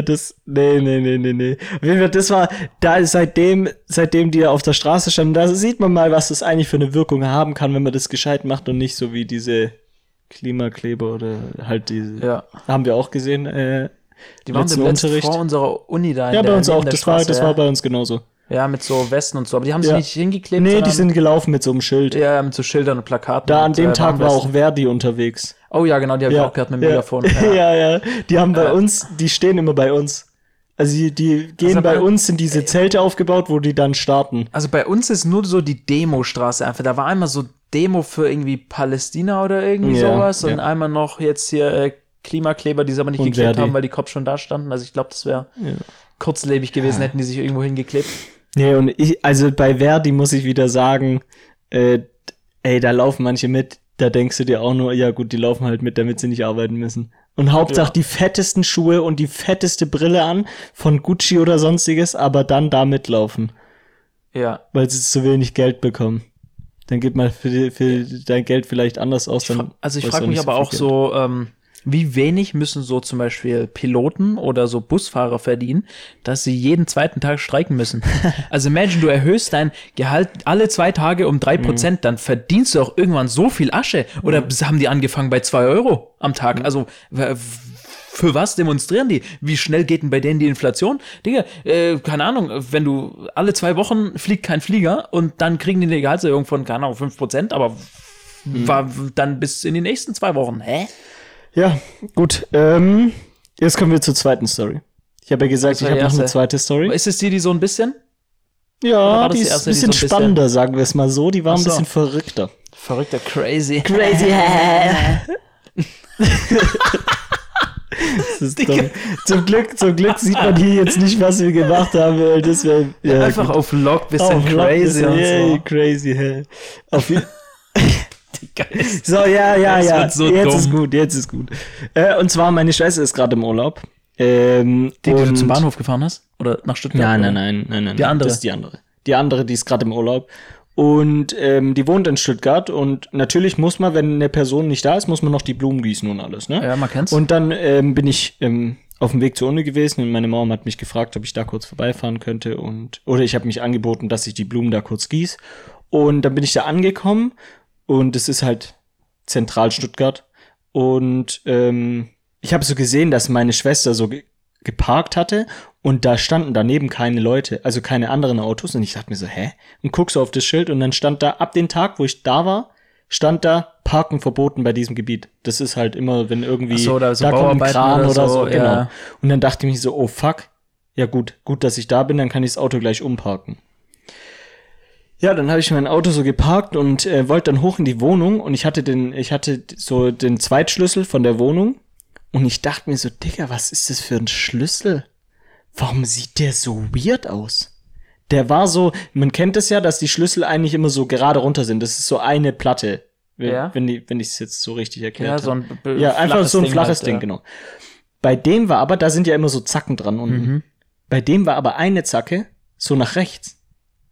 Auf jeden Fall, das war, da seitdem die auf der Straße standen, da sieht man mal, was das eigentlich für eine Wirkung haben kann, wenn man das gescheit macht und nicht so wie diese Klimakleber oder halt diese, haben wir auch gesehen, die waren letztens vor unserer Uni da. Ja, bei uns auch, das war bei uns genauso. Ja, mit so Westen und so. Aber die haben sie nicht hingeklebt. Nee, die sind gelaufen mit so einem Schild. Ja, mit so Schildern und Plakaten. Da an dem Tag war auch Verdi unterwegs. Oh ja, genau, die habe ich auch gehört mit dem Megafon. Ja. Die haben bei uns, die stehen immer bei uns. Also die gehen bei uns in diese Zelte aufgebaut, wo die dann starten. Also bei uns ist nur so die Demostraße einfach. Da war einmal so Demo für irgendwie Palästina oder irgendwie sowas. Und einmal noch jetzt hier Klimakleber, die sie aber nicht geklebt haben, weil die Cops schon da standen. Also ich glaube, das wäre kurzlebig gewesen, hätten die sich irgendwo hingeklebt. Nee, und also bei Verdi muss ich wieder sagen, da laufen manche mit, da denkst du dir auch nur, ja gut, die laufen halt mit, damit sie nicht arbeiten müssen. Und Hauptsache die fettesten Schuhe und die fetteste Brille an, von Gucci oder sonstiges, aber dann da mitlaufen. Ja. Weil sie zu wenig Geld bekommen. Dann geht mal für dein Geld vielleicht anders aus. Ich frage mich aber auch so, wie wenig müssen so zum Beispiel Piloten oder so Busfahrer verdienen, dass sie jeden zweiten Tag streiken müssen? Also imagine, du erhöhst dein Gehalt alle 2 Tage um 3%, dann verdienst du auch irgendwann so viel Asche. Oder haben die angefangen bei 2 Euro am Tag? Also für was demonstrieren die? Wie schnell geht denn bei denen die Inflation? Digga, keine Ahnung, wenn du alle 2 Wochen fliegt kein Flieger und dann kriegen die eine Gehaltserhöhung von, keine Ahnung, 5%, aber war dann bis in die nächsten 2 Wochen. Hä? Ja, gut. Jetzt kommen wir zur zweiten Story. Ich habe ja gesagt, ich habe noch eine zweite Story. Ist es die so ein bisschen? Ja, die ist ein bisschen spannender, sagen wir es mal so. Die war ein bisschen verrückter. Verrückter, crazy. Crazy. Das ist dumm. Zum Glück sieht man hier jetzt nicht, was wir gemacht haben. Weil das wäre einfach gut. Auf Log bisschen crazy und so. Crazy, hä. Auf So, ja. So jetzt ist gut. Und zwar, meine Schwester ist gerade im Urlaub. Die du zum Bahnhof gefahren hast? Oder nach Stuttgart? Nein. Die andere? Das ist die andere. Die andere, die ist gerade im Urlaub. Und die wohnt in Stuttgart. Und natürlich muss man, wenn eine Person nicht da ist, muss man noch die Blumen gießen und alles, ne? Ja, man kennt's. Und dann bin ich auf dem Weg zur Uni gewesen und meine Mom hat mich gefragt, ob ich da kurz vorbeifahren könnte. Oder ich habe mich angeboten, dass ich die Blumen da kurz gieße. Und dann bin ich da angekommen. Und es ist halt zentral Stuttgart. Und ich habe so gesehen, dass meine Schwester so geparkt hatte und da standen daneben keine Leute, also keine anderen Autos. Und ich dachte mir so, hä? Und guck so auf das Schild und dann stand da, ab dem Tag, wo ich da war, stand da, Parken verboten bei diesem Gebiet. Das ist halt immer, wenn irgendwie, da kommt ein Kran oder so. Genau. Ja. Und dann dachte ich mir so, oh fuck, ja gut, dass ich da bin, dann kann ich das Auto gleich umparken. Ja, dann habe ich mein Auto so geparkt und wollte dann hoch in die Wohnung und ich hatte so den Zweitschlüssel von der Wohnung und ich dachte mir so, Digga, was ist das für ein Schlüssel? Warum sieht der so weird aus? Der war so, man kennt es ja, dass die Schlüssel eigentlich immer so gerade runter sind. Das ist so eine Platte, wenn ich es jetzt so richtig erklärt habe. Einfach so ein flaches Ding, genau. Bei dem war aber, da sind ja immer so Zacken dran unten. Bei dem war aber eine Zacke so nach rechts.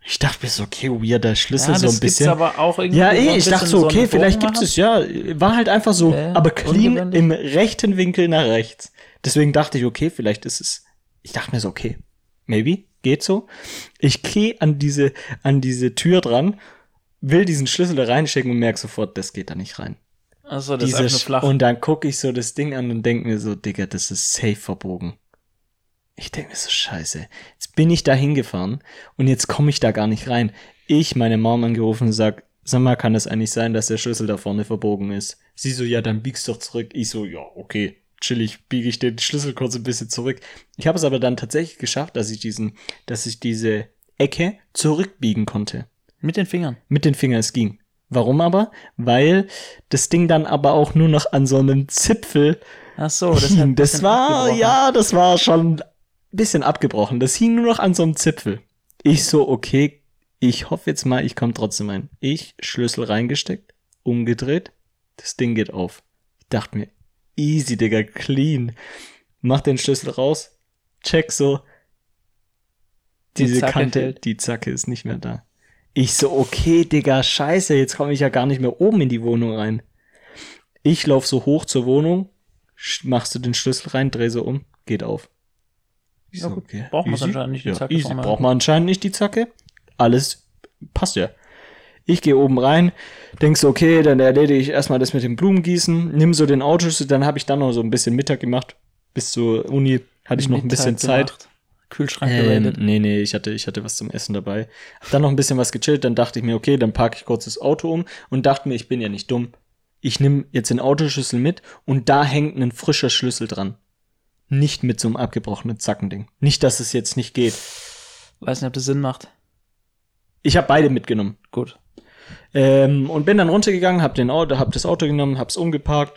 Ich dachte mir so, okay, weirder Schlüssel so ein bisschen. Ja, das gibt's aber auch irgendwie. Ja, ich dachte so, okay, vielleicht gibt es ja. War halt einfach so, aber clean im rechten Winkel nach rechts. Deswegen dachte ich, okay, vielleicht ist es. Ich dachte mir so, okay, maybe, geht so. Ich gehe an diese Tür dran, will diesen Schlüssel da reinstecken und merke sofort, das geht da nicht rein. Achso, das ist einfach nur flach. Und dann gucke ich so das Ding an und denke mir so, Digga, das ist safe verbogen. Ich denke mir so, scheiße. Jetzt bin ich da hingefahren und jetzt komme ich da gar nicht rein. Ich meine Mom angerufen und sag mal, kann das eigentlich sein, dass der Schlüssel da vorne verbogen ist? Sie so, ja, dann biegst doch zurück. Ich so, ja, okay, chillig, biege ich den Schlüssel kurz ein bisschen zurück. Ich habe es aber dann tatsächlich geschafft, dass ich diese Ecke zurückbiegen konnte. Mit den Fingern? Mit den Fingern, es ging. Warum aber? Weil das Ding dann aber auch nur noch an so einem Zipfel Ach so, das war schon bisschen abgebrochen. Das hing nur noch an so einem Zipfel. Ich so, okay, ich hoffe jetzt mal, ich komme trotzdem rein. Ich Schlüssel reingesteckt, umgedreht, das Ding geht auf. Ich dachte mir, easy, Digga, clean. Mach den Schlüssel raus, check so, diese Kante, fehlt. Die Zacke ist nicht mehr da. Ich so, okay, Digga, scheiße, jetzt komme ich ja gar nicht mehr oben in die Wohnung rein. Ich lauf so hoch zur Wohnung, machst du den Schlüssel rein, dreh so um, geht auf. Ja, gut, okay. Braucht man anscheinend nicht die Zacke. Easy. Braucht man anscheinend nicht die Zacke. Alles passt ja. Ich gehe oben rein, denk so, okay, dann erledige ich erstmal das mit dem Blumengießen, nimm so den Autoschlüssel, dann habe ich dann noch so ein bisschen Mittag gemacht. Bis zur Uni hatte ich noch ein bisschen Zeit. Kühlschrank geradet. Nee, ich hatte was zum Essen dabei. Hab dann noch ein bisschen was gechillt, dann dachte ich mir, okay, dann parke ich kurz das Auto um und dachte mir, ich bin ja nicht dumm. Ich nehme jetzt den Autoschlüssel mit und da hängt ein frischer Schlüssel dran. Nicht mit so einem abgebrochenen Zackending. Nicht, dass es jetzt nicht geht. Weiß nicht, ob das Sinn macht. Ich habe beide mitgenommen. Gut. Und bin dann runtergegangen, hab das Auto genommen, hab's umgeparkt.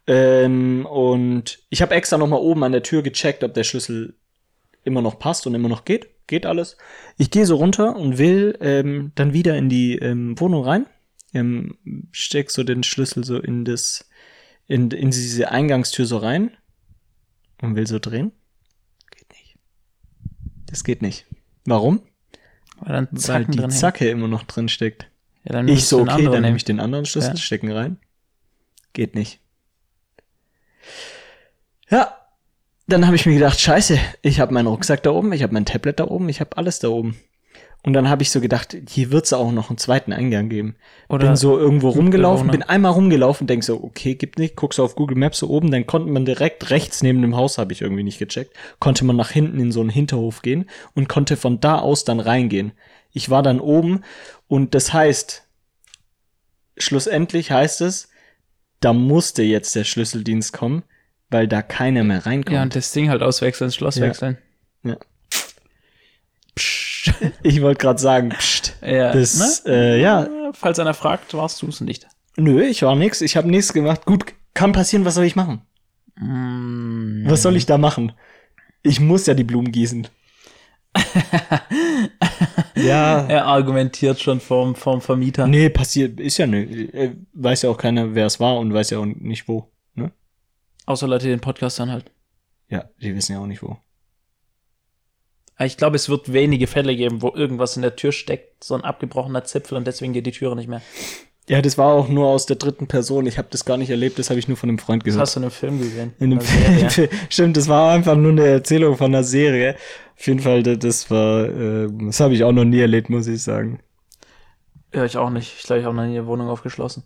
Und ich habe extra noch mal oben an der Tür gecheckt, ob der Schlüssel immer noch passt und immer noch geht. Geht alles. Ich gehe so runter und will dann wieder in die Wohnung rein. Steck so den Schlüssel so in diese Eingangstür so rein. Und will so drehen. Geht nicht. Das geht nicht. Warum? Weil die Zacke immer noch drin steckt. Ja, dann ich so, okay, dann nehme ich den anderen Schlüssel, stecken rein. Geht nicht. Ja, dann habe ich mir gedacht, scheiße, ich habe meinen Rucksack da oben, ich habe mein Tablet da oben, ich habe alles da oben. Und dann habe ich so gedacht, hier wird's auch noch einen zweiten Eingang geben. Oder bin so irgendwo rumgelaufen, bin einmal rumgelaufen, denk so, okay, gibt nicht, guckst auf Google Maps so oben, dann konnte man direkt rechts neben dem Haus, habe ich irgendwie nicht gecheckt, konnte man nach hinten in so einen Hinterhof gehen und konnte von da aus dann reingehen. Ich war dann oben und das heißt, schlussendlich heißt es, da musste jetzt der Schlüsseldienst kommen, weil da keiner mehr reinkommt. Ja, und das Ding halt auswechseln, das Schloss wechseln. Ja. Ich wollte gerade sagen, pst. Ja, das, ne? Ja. Falls einer fragt, warst du es nicht. Nö, ich war nix. Ich habe nichts gemacht. Gut, kann passieren, was soll ich machen? Was soll ich da machen? Ich muss ja die Blumen gießen. Ja. Er argumentiert schon vom Vermieter. Nee, passiert, ist ja ne. Weiß ja auch keiner, wer es war und weiß ja auch nicht wo, ne? Außer Leute, die den Podcast dann halt. Ja, die wissen ja auch nicht wo. Ich glaube, es wird wenige Fälle geben, wo irgendwas in der Tür steckt, so ein abgebrochener Zipfel und deswegen geht die Türe nicht mehr. Ja, das war auch nur aus der dritten Person. Ich habe das gar nicht erlebt, das habe ich nur von einem Freund gehört. Das hast du in einem Film gesehen. In einem Film. Stimmt, das war einfach nur eine Erzählung von einer Serie. Auf jeden Fall, das habe ich auch noch nie erlebt, muss ich sagen. Ja, ich auch nicht. Ich glaube, ich habe noch nie eine Wohnung aufgeschlossen.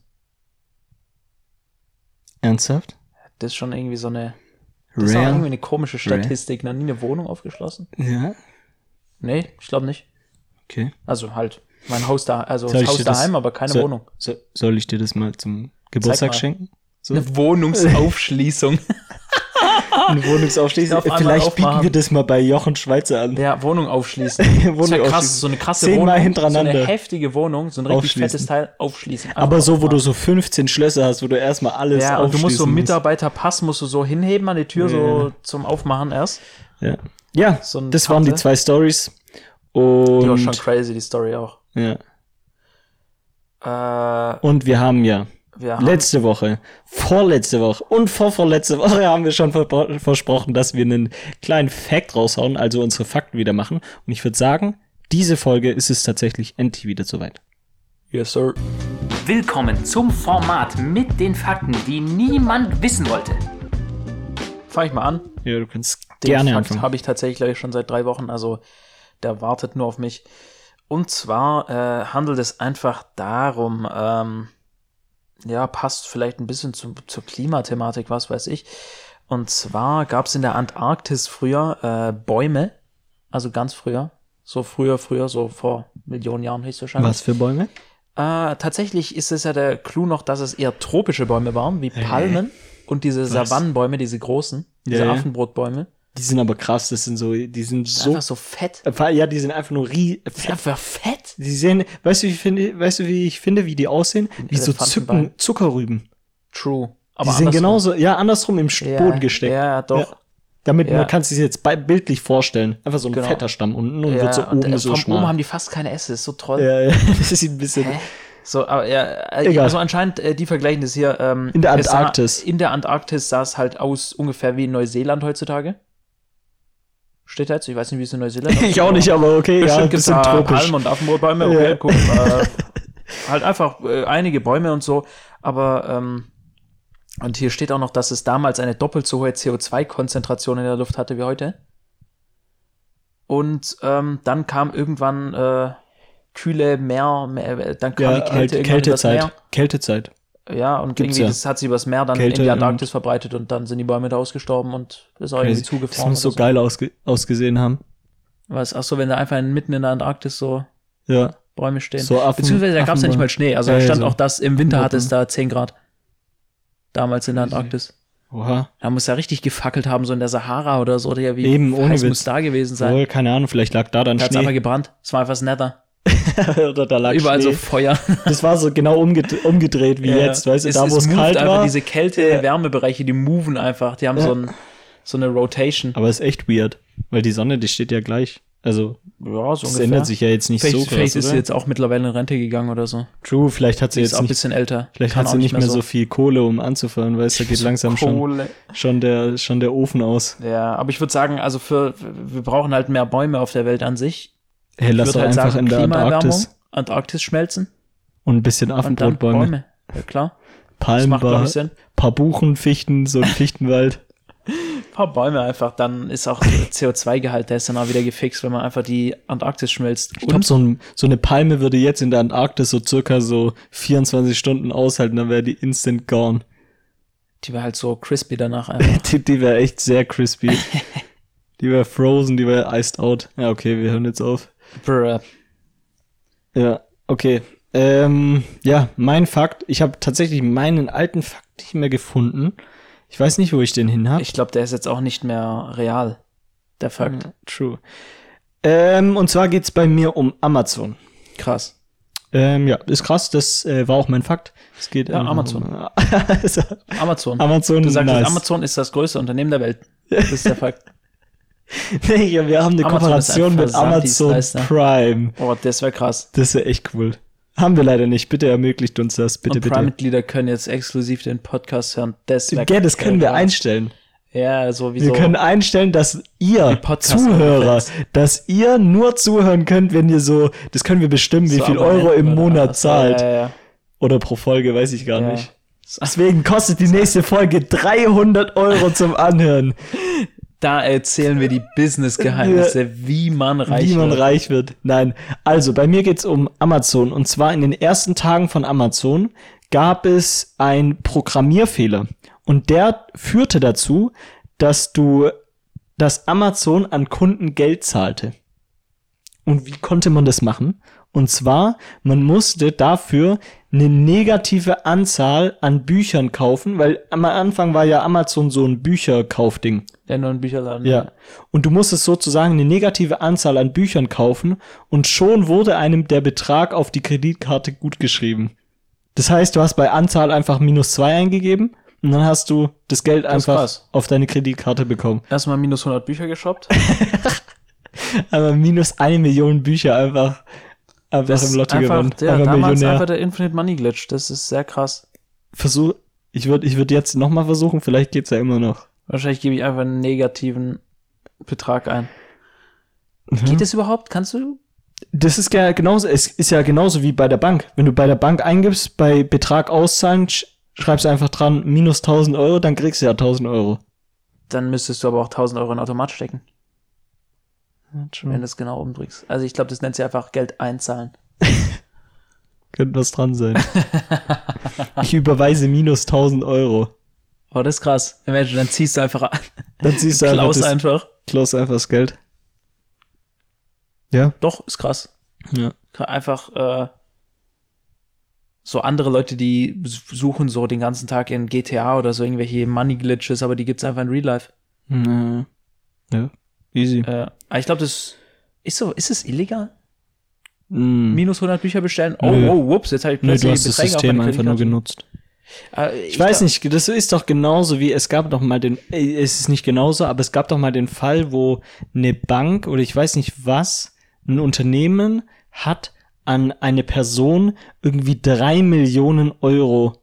Ernsthaft? Das ist schon irgendwie so eine... Das ist auch irgendwie eine komische Statistik. Noch nie eine Wohnung aufgeschlossen? Ja. Nee, ich glaube nicht. Okay. Also halt mein Haus da, also das Haus daheim, aber keine Wohnung. Soll ich dir das mal zum Geburtstag schenken? So? Eine Wohnungsaufschließung. Eine Wohnungsaufschließung. Vielleicht bieten wir das mal bei Jochen Schweizer an. Ja, Wohnung aufschließen. Das wäre krass, so eine krasse 10 Wohnung. Mal hintereinander. So eine heftige Wohnung, so ein richtig fettes Teil aufschließen. Aber so, wo du so 15 Schlösser hast, wo du erstmal alles aufschließen musst. Ja, und du musst so einen Mitarbeiterpass musst du so hinheben an die Tür, so zum Aufmachen erst. Ja, ja, so das waren die 2 Stories. Und die war schon crazy, die Story auch. Ja. Und wir haben letzte Woche, vorletzte Woche und vorvorletzte Woche haben wir schon versprochen, dass wir einen kleinen Fact raushauen, also unsere Fakten wieder machen. Und ich würde sagen, diese Folge ist es tatsächlich endlich wieder soweit. Yes, sir. Willkommen zum Format mit den Fakten, die niemand wissen wollte. Fange ich mal an. Ja, du kannst Den gerne Fakt anfangen. habe ich tatsächlich, glaube ich, schon seit 3 Wochen, also der wartet nur auf mich. Und zwar handelt es einfach darum, passt vielleicht ein bisschen zur Klimathematik, was weiß ich. Und zwar gab es in der Antarktis früher Bäume, also ganz früher, so früher, so vor Millionen Jahren höchstwahrscheinlich. Was für Bäume? Tatsächlich ist es ja der Clou noch, dass es eher tropische Bäume waren, wie Palmen und diese Savannenbäume, diese großen, diese Affenbrotbäume. Die sind aber krass, die sind Einfach so fett. Ja, die sind einfach nur Einfach fett? Die sehen, weißt du, wie ich finde, wie die aussehen? Wie so Zuckerrüben. True. Aber die sind genauso, andersrum im Boden gesteckt. Ja, doch. Ja. Damit man kann es sich jetzt bildlich vorstellen. Einfach so ein fetter Stamm unten und wird so oben so schmal. Oben haben die fast keine Äste, ist so toll. Ja, das ist ein bisschen... So, aber Egal. Also anscheinend, die vergleichen das hier. In der Antarktis. In der Antarktis sah es halt aus ungefähr wie in Neuseeland heutzutage. Steht da jetzt? Ich weiß nicht, wie es in Neuseeland aussieht. Ich auch nicht, aber okay, bestimmt ja, gibt's bisschen da tropisch. Palmen und Affenbrotbäume, okay, cool. Halt einfach einige Bäume und so, aber und hier steht auch noch, dass es damals eine doppelt so hohe CO2-Konzentration in der Luft hatte wie heute. Und dann kam irgendwann kühle Meer, dann kam die Kälte irgendwann übers Meer. Kältezeit. Ja, und irgendwie das hat sich übers Meer dann in die Antarktis verbreitet und dann sind die Bäume da ausgestorben und ist auch irgendwie zugefroren. Das muss so geil ausgesehen haben. Was? Achso, wenn da einfach mitten in der Antarktis so Bäume stehen. So beziehungsweise da gab es ja nicht mal Schnee. Also da stand auch, dass im Winter hat es da 10 Grad. Damals in der Antarktis. Oha. Da muss ja richtig gefackelt haben, so in der Sahara oder so. Oder wie eben, ohne heiß Witz. Muss da gewesen sein. Wohl, keine Ahnung, vielleicht lag da dann da Schnee. Da hat es einfach gebrannt. Es war einfach das Nether. Oder da lag überall Schnee. So Feuer. Das war so genau umgedreht wie jetzt, weißt du, da wo es kalt war. Diese Kälte-Wärmebereiche, die moven einfach. Die haben so eine Rotation. Aber ist echt weird, weil die Sonne, die steht ja gleich. Also, so das ändert sich ja jetzt nicht so krass, vielleicht ist sie jetzt auch mittlerweile in Rente gegangen oder so. True, vielleicht hat sie jetzt auch ein bisschen älter. Vielleicht hat sie nicht mehr so viel Kohle, um anzufahren, weißt du, da geht langsam schon der Ofen aus. Ja, aber ich würde sagen, also wir brauchen halt mehr Bäume auf der Welt an sich. Hey, lass doch einfach in der Antarktis schmelzen. Und ein bisschen Affenbrotbäume. Bäume. Ja, klar. Palmen, paar Buchen, Fichten, so ein Fichtenwald. Ein paar Bäume einfach, dann ist auch CO2-Gehalt, der ist dann auch wieder gefixt, wenn man einfach die Antarktis schmilzt. Ich glaube, so eine Palme würde jetzt in der Antarktis so circa so 24 Stunden aushalten, dann wäre die instant gone. Die wäre halt so crispy danach einfach. die wäre echt sehr crispy. Die wäre frozen, die wäre iced out. Ja, okay, wir hören jetzt auf. Bruh. Ja, okay. Mein Fakt. Ich habe tatsächlich meinen alten Fakt nicht mehr gefunden. Ich weiß nicht, wo ich den hin habe. Ich glaube, der ist jetzt auch nicht mehr real, der Fakt. True. Und zwar geht's bei mir um Amazon. Krass. Ist krass. Das war auch mein Fakt. Es geht Amazon. Amazon. Amazon. Du sagst, Amazon ist das größte Unternehmen der Welt. Das ist der Fakt. Nee, wir haben eine Kooperation mit Amazon Prime. Oh, das wäre krass. Das wäre echt cool. Haben wir leider nicht. Bitte ermöglicht uns das. Bitte, bitte. Prime-Mitglieder können jetzt exklusiv den Podcast hören. Das können wir einstellen. Ja, sowieso. Wir können einstellen, dass ihr Zuhörer, dass ihr nur zuhören könnt, wenn ihr so, das können wir bestimmen, wie viel Euro im Monat zahlt. Ja. Oder pro Folge, weiß ich gar nicht. Deswegen kostet die nächste Folge 300 Euro zum Anhören. Da erzählen wir die Business-Geheimnisse, wie man reich wird. Nein, also bei mir geht's um Amazon. Und zwar in den ersten Tagen von Amazon gab es einen Programmierfehler. Und der führte dazu, dass Amazon an Kunden Geld zahlte. Und wie konnte man das machen? Und zwar, man musste dafür eine negative Anzahl an Büchern kaufen, weil am Anfang war ja Amazon so ein Bücherkaufding. Ja, nur ein Bücherladen. Ja. Und du musstest sozusagen eine negative Anzahl an Büchern kaufen und schon wurde einem der Betrag auf die Kreditkarte gutgeschrieben. Das heißt, du hast bei Anzahl einfach -2 eingegeben und dann hast du das Geld einfach auf deine Kreditkarte bekommen. Erstmal -100 Bücher geshoppt. Aber -1 Million Bücher einfach im Lotto gewonnen. Ja, damals einfach der Infinite Money Glitch. Das ist sehr krass. Ich würde jetzt nochmal versuchen, vielleicht geht's ja immer noch. Wahrscheinlich gebe ich einfach einen negativen Betrag ein. Geht das überhaupt? Kannst du? Das ist ja genauso, es ist ja genauso wie bei der Bank. Wenn du bei der Bank eingibst, bei Betrag auszahlen, schreibst du einfach dran, minus 1.000 Euro, dann kriegst du ja 1.000 Euro. Dann müsstest du aber auch 1.000 Euro in Automat stecken. Wenn du es genau umbringst. Also ich glaube, das nennt sich einfach Geld einzahlen. Könnte was dran sein. Ich überweise minus 1.000 Euro. Oh, das ist krass. Imagine, dann ziehst du einfach an. Dann ziehst du klaust einfach das Geld. Ja. Doch, ist krass. Ja. Einfach so andere Leute, die suchen so den ganzen Tag in GTA oder so irgendwelche Money-Glitches, aber die gibt's einfach in Real Life. Ja, easy. Ich glaube, das ist so, ist es illegal? Minus 100 Bücher bestellen? Whoops, jetzt habe ich plötzlich du hast das System einfach nur genutzt. Ich weiß nicht, das ist doch genauso wie, es gab doch mal es ist nicht genauso, aber es gab doch mal den Fall, wo eine Bank oder ich weiß nicht was, ein Unternehmen hat an eine Person irgendwie 3 Millionen Euro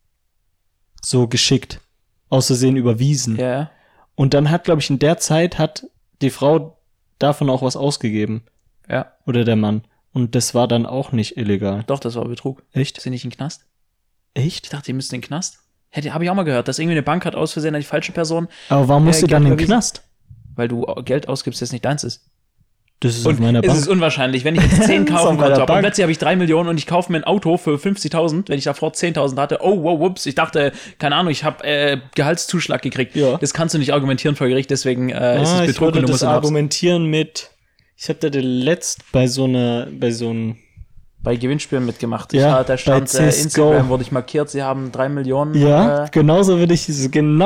so geschickt, aus Versehen überwiesen. Ja. Und dann hat, glaube ich, in der Zeit hat die Frau davon auch was ausgegeben. Ja. Oder der Mann. Und das war dann auch nicht illegal. Doch, das war Betrug. Echt? Ist sie nicht in den Knast? Echt? Ich dachte, die müssten in den Knast. Habe ich auch mal gehört, dass irgendwie eine Bank hat aus Versehen an die falsche Person. Aber warum musst du dann in den Knast? Weil du Geld ausgibst, das nicht deins ist. Das ist auf meiner Bank. Es ist unwahrscheinlich, wenn ich jetzt 10 kaufen konnte und plötzlich habe ich 3 Millionen und ich kaufe mir ein Auto für 50.000, wenn ich davor 10.000 hatte, whoops, ich dachte, keine Ahnung, ich habe Gehaltszuschlag gekriegt. Ja. Das kannst du nicht argumentieren vor Gericht, deswegen ist es Betrug. Ich würde das argumentieren mit, ich habe da letzt bei Gewinnspielen mitgemacht. Ja, da stand Instagram, wurde ich markiert, sie haben 3 Millionen. Ja, genauso würde ich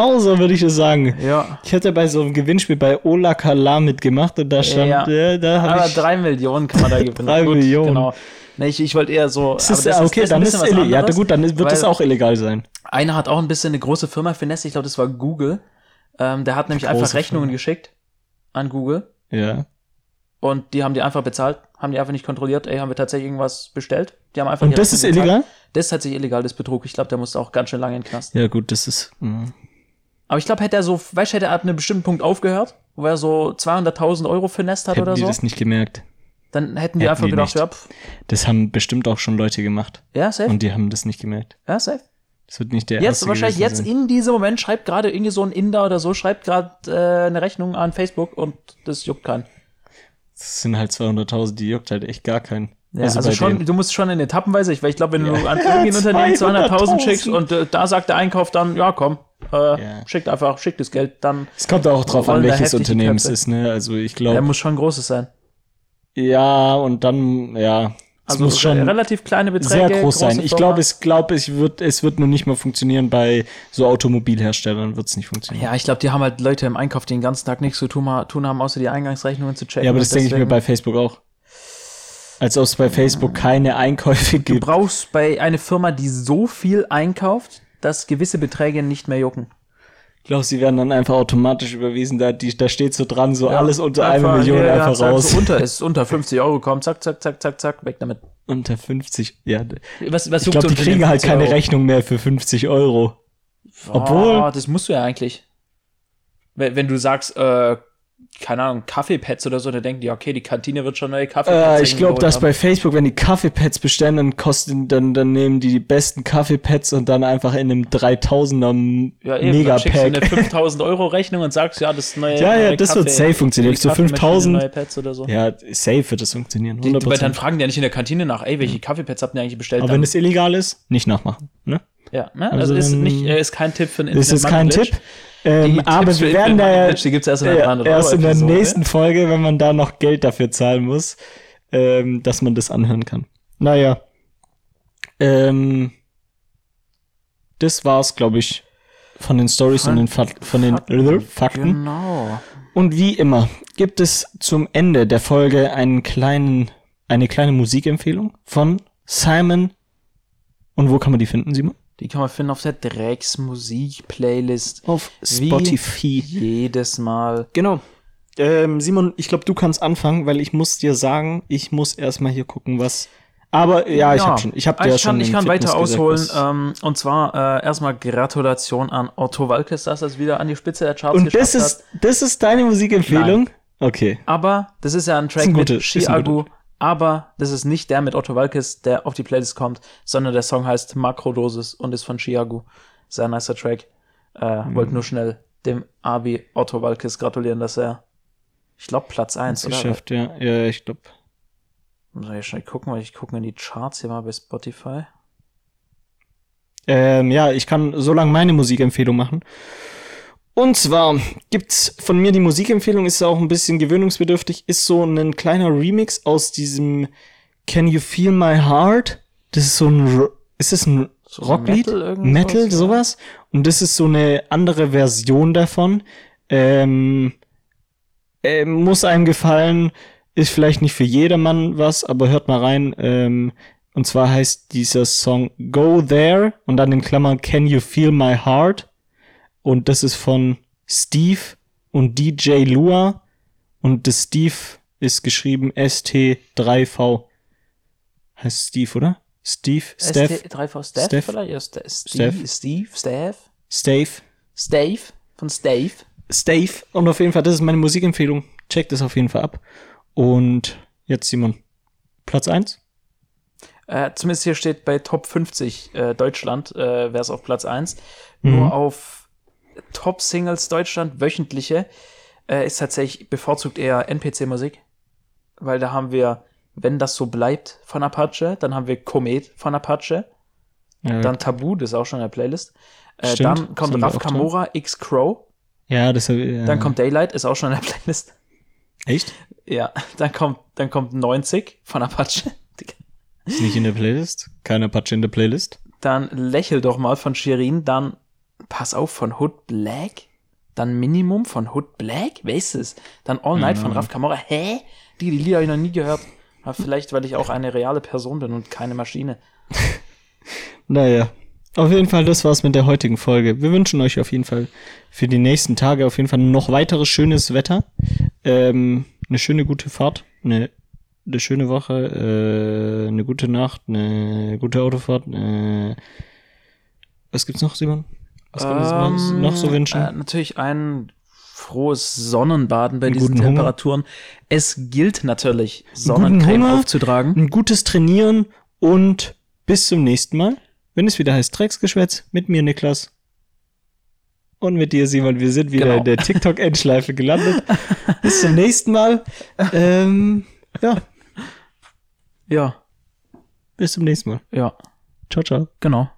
es sagen. Ja. Ich hätte bei so einem Gewinnspiel bei Ola Kala mitgemacht und da stand, aber 3 Millionen kann man da gewinnen. 3 Millionen. Genau. Nee, ich wollte eher so. Dann wird das auch illegal sein. Einer hat auch ein bisschen eine große Firma finesse, ich glaube, das war Google. Der hat nämlich einfach Rechnungen geschickt an Google. Ja. Und die haben die einfach bezahlt, haben die einfach nicht kontrolliert, haben wir tatsächlich irgendwas bestellt? Die haben einfach und das ist bezahlt. Illegal? Das ist tatsächlich illegal, das Betrug. Ich glaube, der muss auch ganz schön lange in den Knast. Ja gut, das ist... Aber ich glaube, hätte er ab einem bestimmten Punkt aufgehört, wo er so 200.000 Euro finest hat oder so. Hätten die das nicht gemerkt. Dann hätten die einfach gedacht, ja, das haben bestimmt auch schon Leute gemacht. Ja, safe. Und die haben das nicht gemerkt. Ja, safe. Das wird nicht der erste wahrscheinlich jetzt in diesem Moment schreibt gerade irgendwie so ein Inder oder so, schreibt gerade eine Rechnung an Facebook und das juckt keinen. Das sind halt 200.000, die juckt halt echt gar keinen. Ja, also schon, du musst schon in Etappenweise, weil ich glaube, wenn du an irgendein Unternehmen 200.000 schickst und da sagt der Einkauf dann, ja komm, schickt das Geld, dann. Es kommt auch drauf an, welches Unternehmen es ist, ne? Also ich glaube. Der muss schon großes sein. Ja, und dann, ja. Also muss schon relativ kleine Beträge. Sehr groß sein. Ich glaube, es wird nur nicht mehr funktionieren bei so Automobilherstellern, wird es nicht funktionieren. Ja, ich glaube, die haben halt Leute im Einkauf, die den ganzen Tag nichts zu tun haben, außer die Eingangsrechnungen zu checken. Ja, aber das denke ich mir bei Facebook auch. Als ob es bei Facebook keine Einkäufe gibt. Du brauchst bei einer Firma, die so viel einkauft, dass gewisse Beträge nicht mehr jucken. Ich glaube, sie werden dann einfach automatisch überwiesen. Da steht so dran, so alles unter 1 Million einfach raus. So unter 50 Euro kommt, zack, zack, zack, zack, zack, weg damit. Unter 50, ja. Was ich glaube, die kriegen halt keine Euro. Rechnung mehr für 50 Euro. Obwohl. Das musst du ja eigentlich. Wenn du sagst, keine Ahnung, Kaffeepads oder so, dann denken die, okay, die Kantine wird schon neue Kaffeepads. Ich glaube, dass bei Facebook, wenn die Kaffeepads bestellen, dann nehmen die besten Kaffeepads und dann einfach in einem 3000er Megapack. Dann schickst du eine 5.000 Euro Rechnung und sagst, ja, das neue Ja, das wird safe funktionieren. So 5.000. Oder so. Ja, safe wird das funktionieren. 100%. Dann fragen die ja nicht in der Kantine nach, welche Kaffeepads habt ihr eigentlich bestellt? Aber wenn es illegal ist, nicht nachmachen, ne? Ja, ne? Also ist kein Tipp für ein Internet. Das ist kein Tipp. Aber wir werden da die gibt's erst in der nächsten Folge, wenn man da noch Geld dafür zahlen muss, dass man das anhören kann. Naja. Das war's, glaube ich, von den Stories und den Fakten. Genau. Und wie immer gibt es zum Ende der Folge eine kleine Musikempfehlung von Simon. Und wo kann man die finden, Simon? Die kann man finden auf der Drecks-Musik-Playlist. Auf Spotify. Jedes Mal. Genau. Simon, ich glaube, du kannst anfangen, weil ich muss dir sagen, ich muss erstmal hier gucken, was... Aber ja, ich habe schon. Ich kann weiter ausholen. Und zwar erstmal Gratulation an Otto Waalkes, dass er es wieder an die Spitze der Charts geschafft hat. Und das ist deine Musikempfehlung? Nein. Okay. Aber das ist ja ein Track mit Chiago Aber das ist nicht der mit Otto Waalkes, der auf die Playlist kommt, sondern der Song heißt Makrodosis und ist von Chiago. Sehr nicer Track. Wollte nur schnell dem Abi Otto Waalkes gratulieren, dass er, ich glaube, Platz 1 oder? Geschafft, ja. Ja, ich glaube. Muss ich schnell gucken, weil ich gucke in die Charts hier mal bei Spotify. Ja, ich kann so lange meine Musikempfehlung machen. Und zwar gibt's von mir die Musikempfehlung, ist auch ein bisschen gewöhnungsbedürftig, ist so ein kleiner Remix aus diesem Can You Feel My Heart? Das ist so ein, ist das ein so Rocklied? Metal, sowas? Und das ist so eine andere Version davon. Muss einem gefallen, ist vielleicht nicht für jedermann was, aber hört mal rein. Und zwar heißt dieser Song Go There und dann in Klammern Can You Feel My Heart? Und das ist von Steve und DJ Lua. Und das Steve ist geschrieben ST3V. Heißt Steve, oder? Steve? Steph? ST3V Steph vielleicht? Ja, Steve von Stave. Stave. Und auf jeden Fall, das ist meine Musikempfehlung. Checkt das auf jeden Fall ab. Und jetzt, Simon, Platz 1? Zumindest hier steht bei Top 50 Deutschland, wäre es auf Platz 1. Nur auf Top Singles Deutschland, wöchentliche, ist tatsächlich bevorzugt eher NPC-Musik. Weil da haben wir Wenn das so bleibt von Apache, dann haben wir Komet von Apache, dann Tabu, das ist auch schon in der Playlist. Dann kommt Raf Camora, X Crow. Ja, das Dann kommt Daylight, ist auch schon in der Playlist. Echt? Ja, dann kommt 90 von Apache. Ist nicht in der Playlist? Kein Apache in der Playlist? Dann Lächel doch mal von Shirin, dann Pass auf von Hood Black, dann Minimum von Hood Black, wer ist es? Dann All Night von Raf Camora. Hä? Die Lieder habe ich noch nie gehört. Aber vielleicht, weil ich auch eine reale Person bin und keine Maschine. Naja, auf jeden Fall, das war's mit der heutigen Folge. Wir wünschen euch auf jeden Fall für die nächsten Tage auf jeden Fall noch weiteres schönes Wetter. Eine schöne, gute Fahrt, eine schöne Woche, eine gute Nacht, eine gute Autofahrt. Was gibt's noch, Simon? Was können wir uns noch so wünschen? Natürlich ein frohes Sonnenbaden bei diesen Temperaturen. Hunger. Es gilt natürlich, Sonnencreme aufzutragen. Ein gutes Trainieren und bis zum nächsten Mal, wenn es wieder heißt Drecksgeschwätz, mit mir Niklas und mit dir Simon. Wir sind wieder in der TikTok-Endschleife gelandet. Bis zum nächsten Mal. Ja. Ja. Bis zum nächsten Mal. Ja. Ciao, ciao. Genau.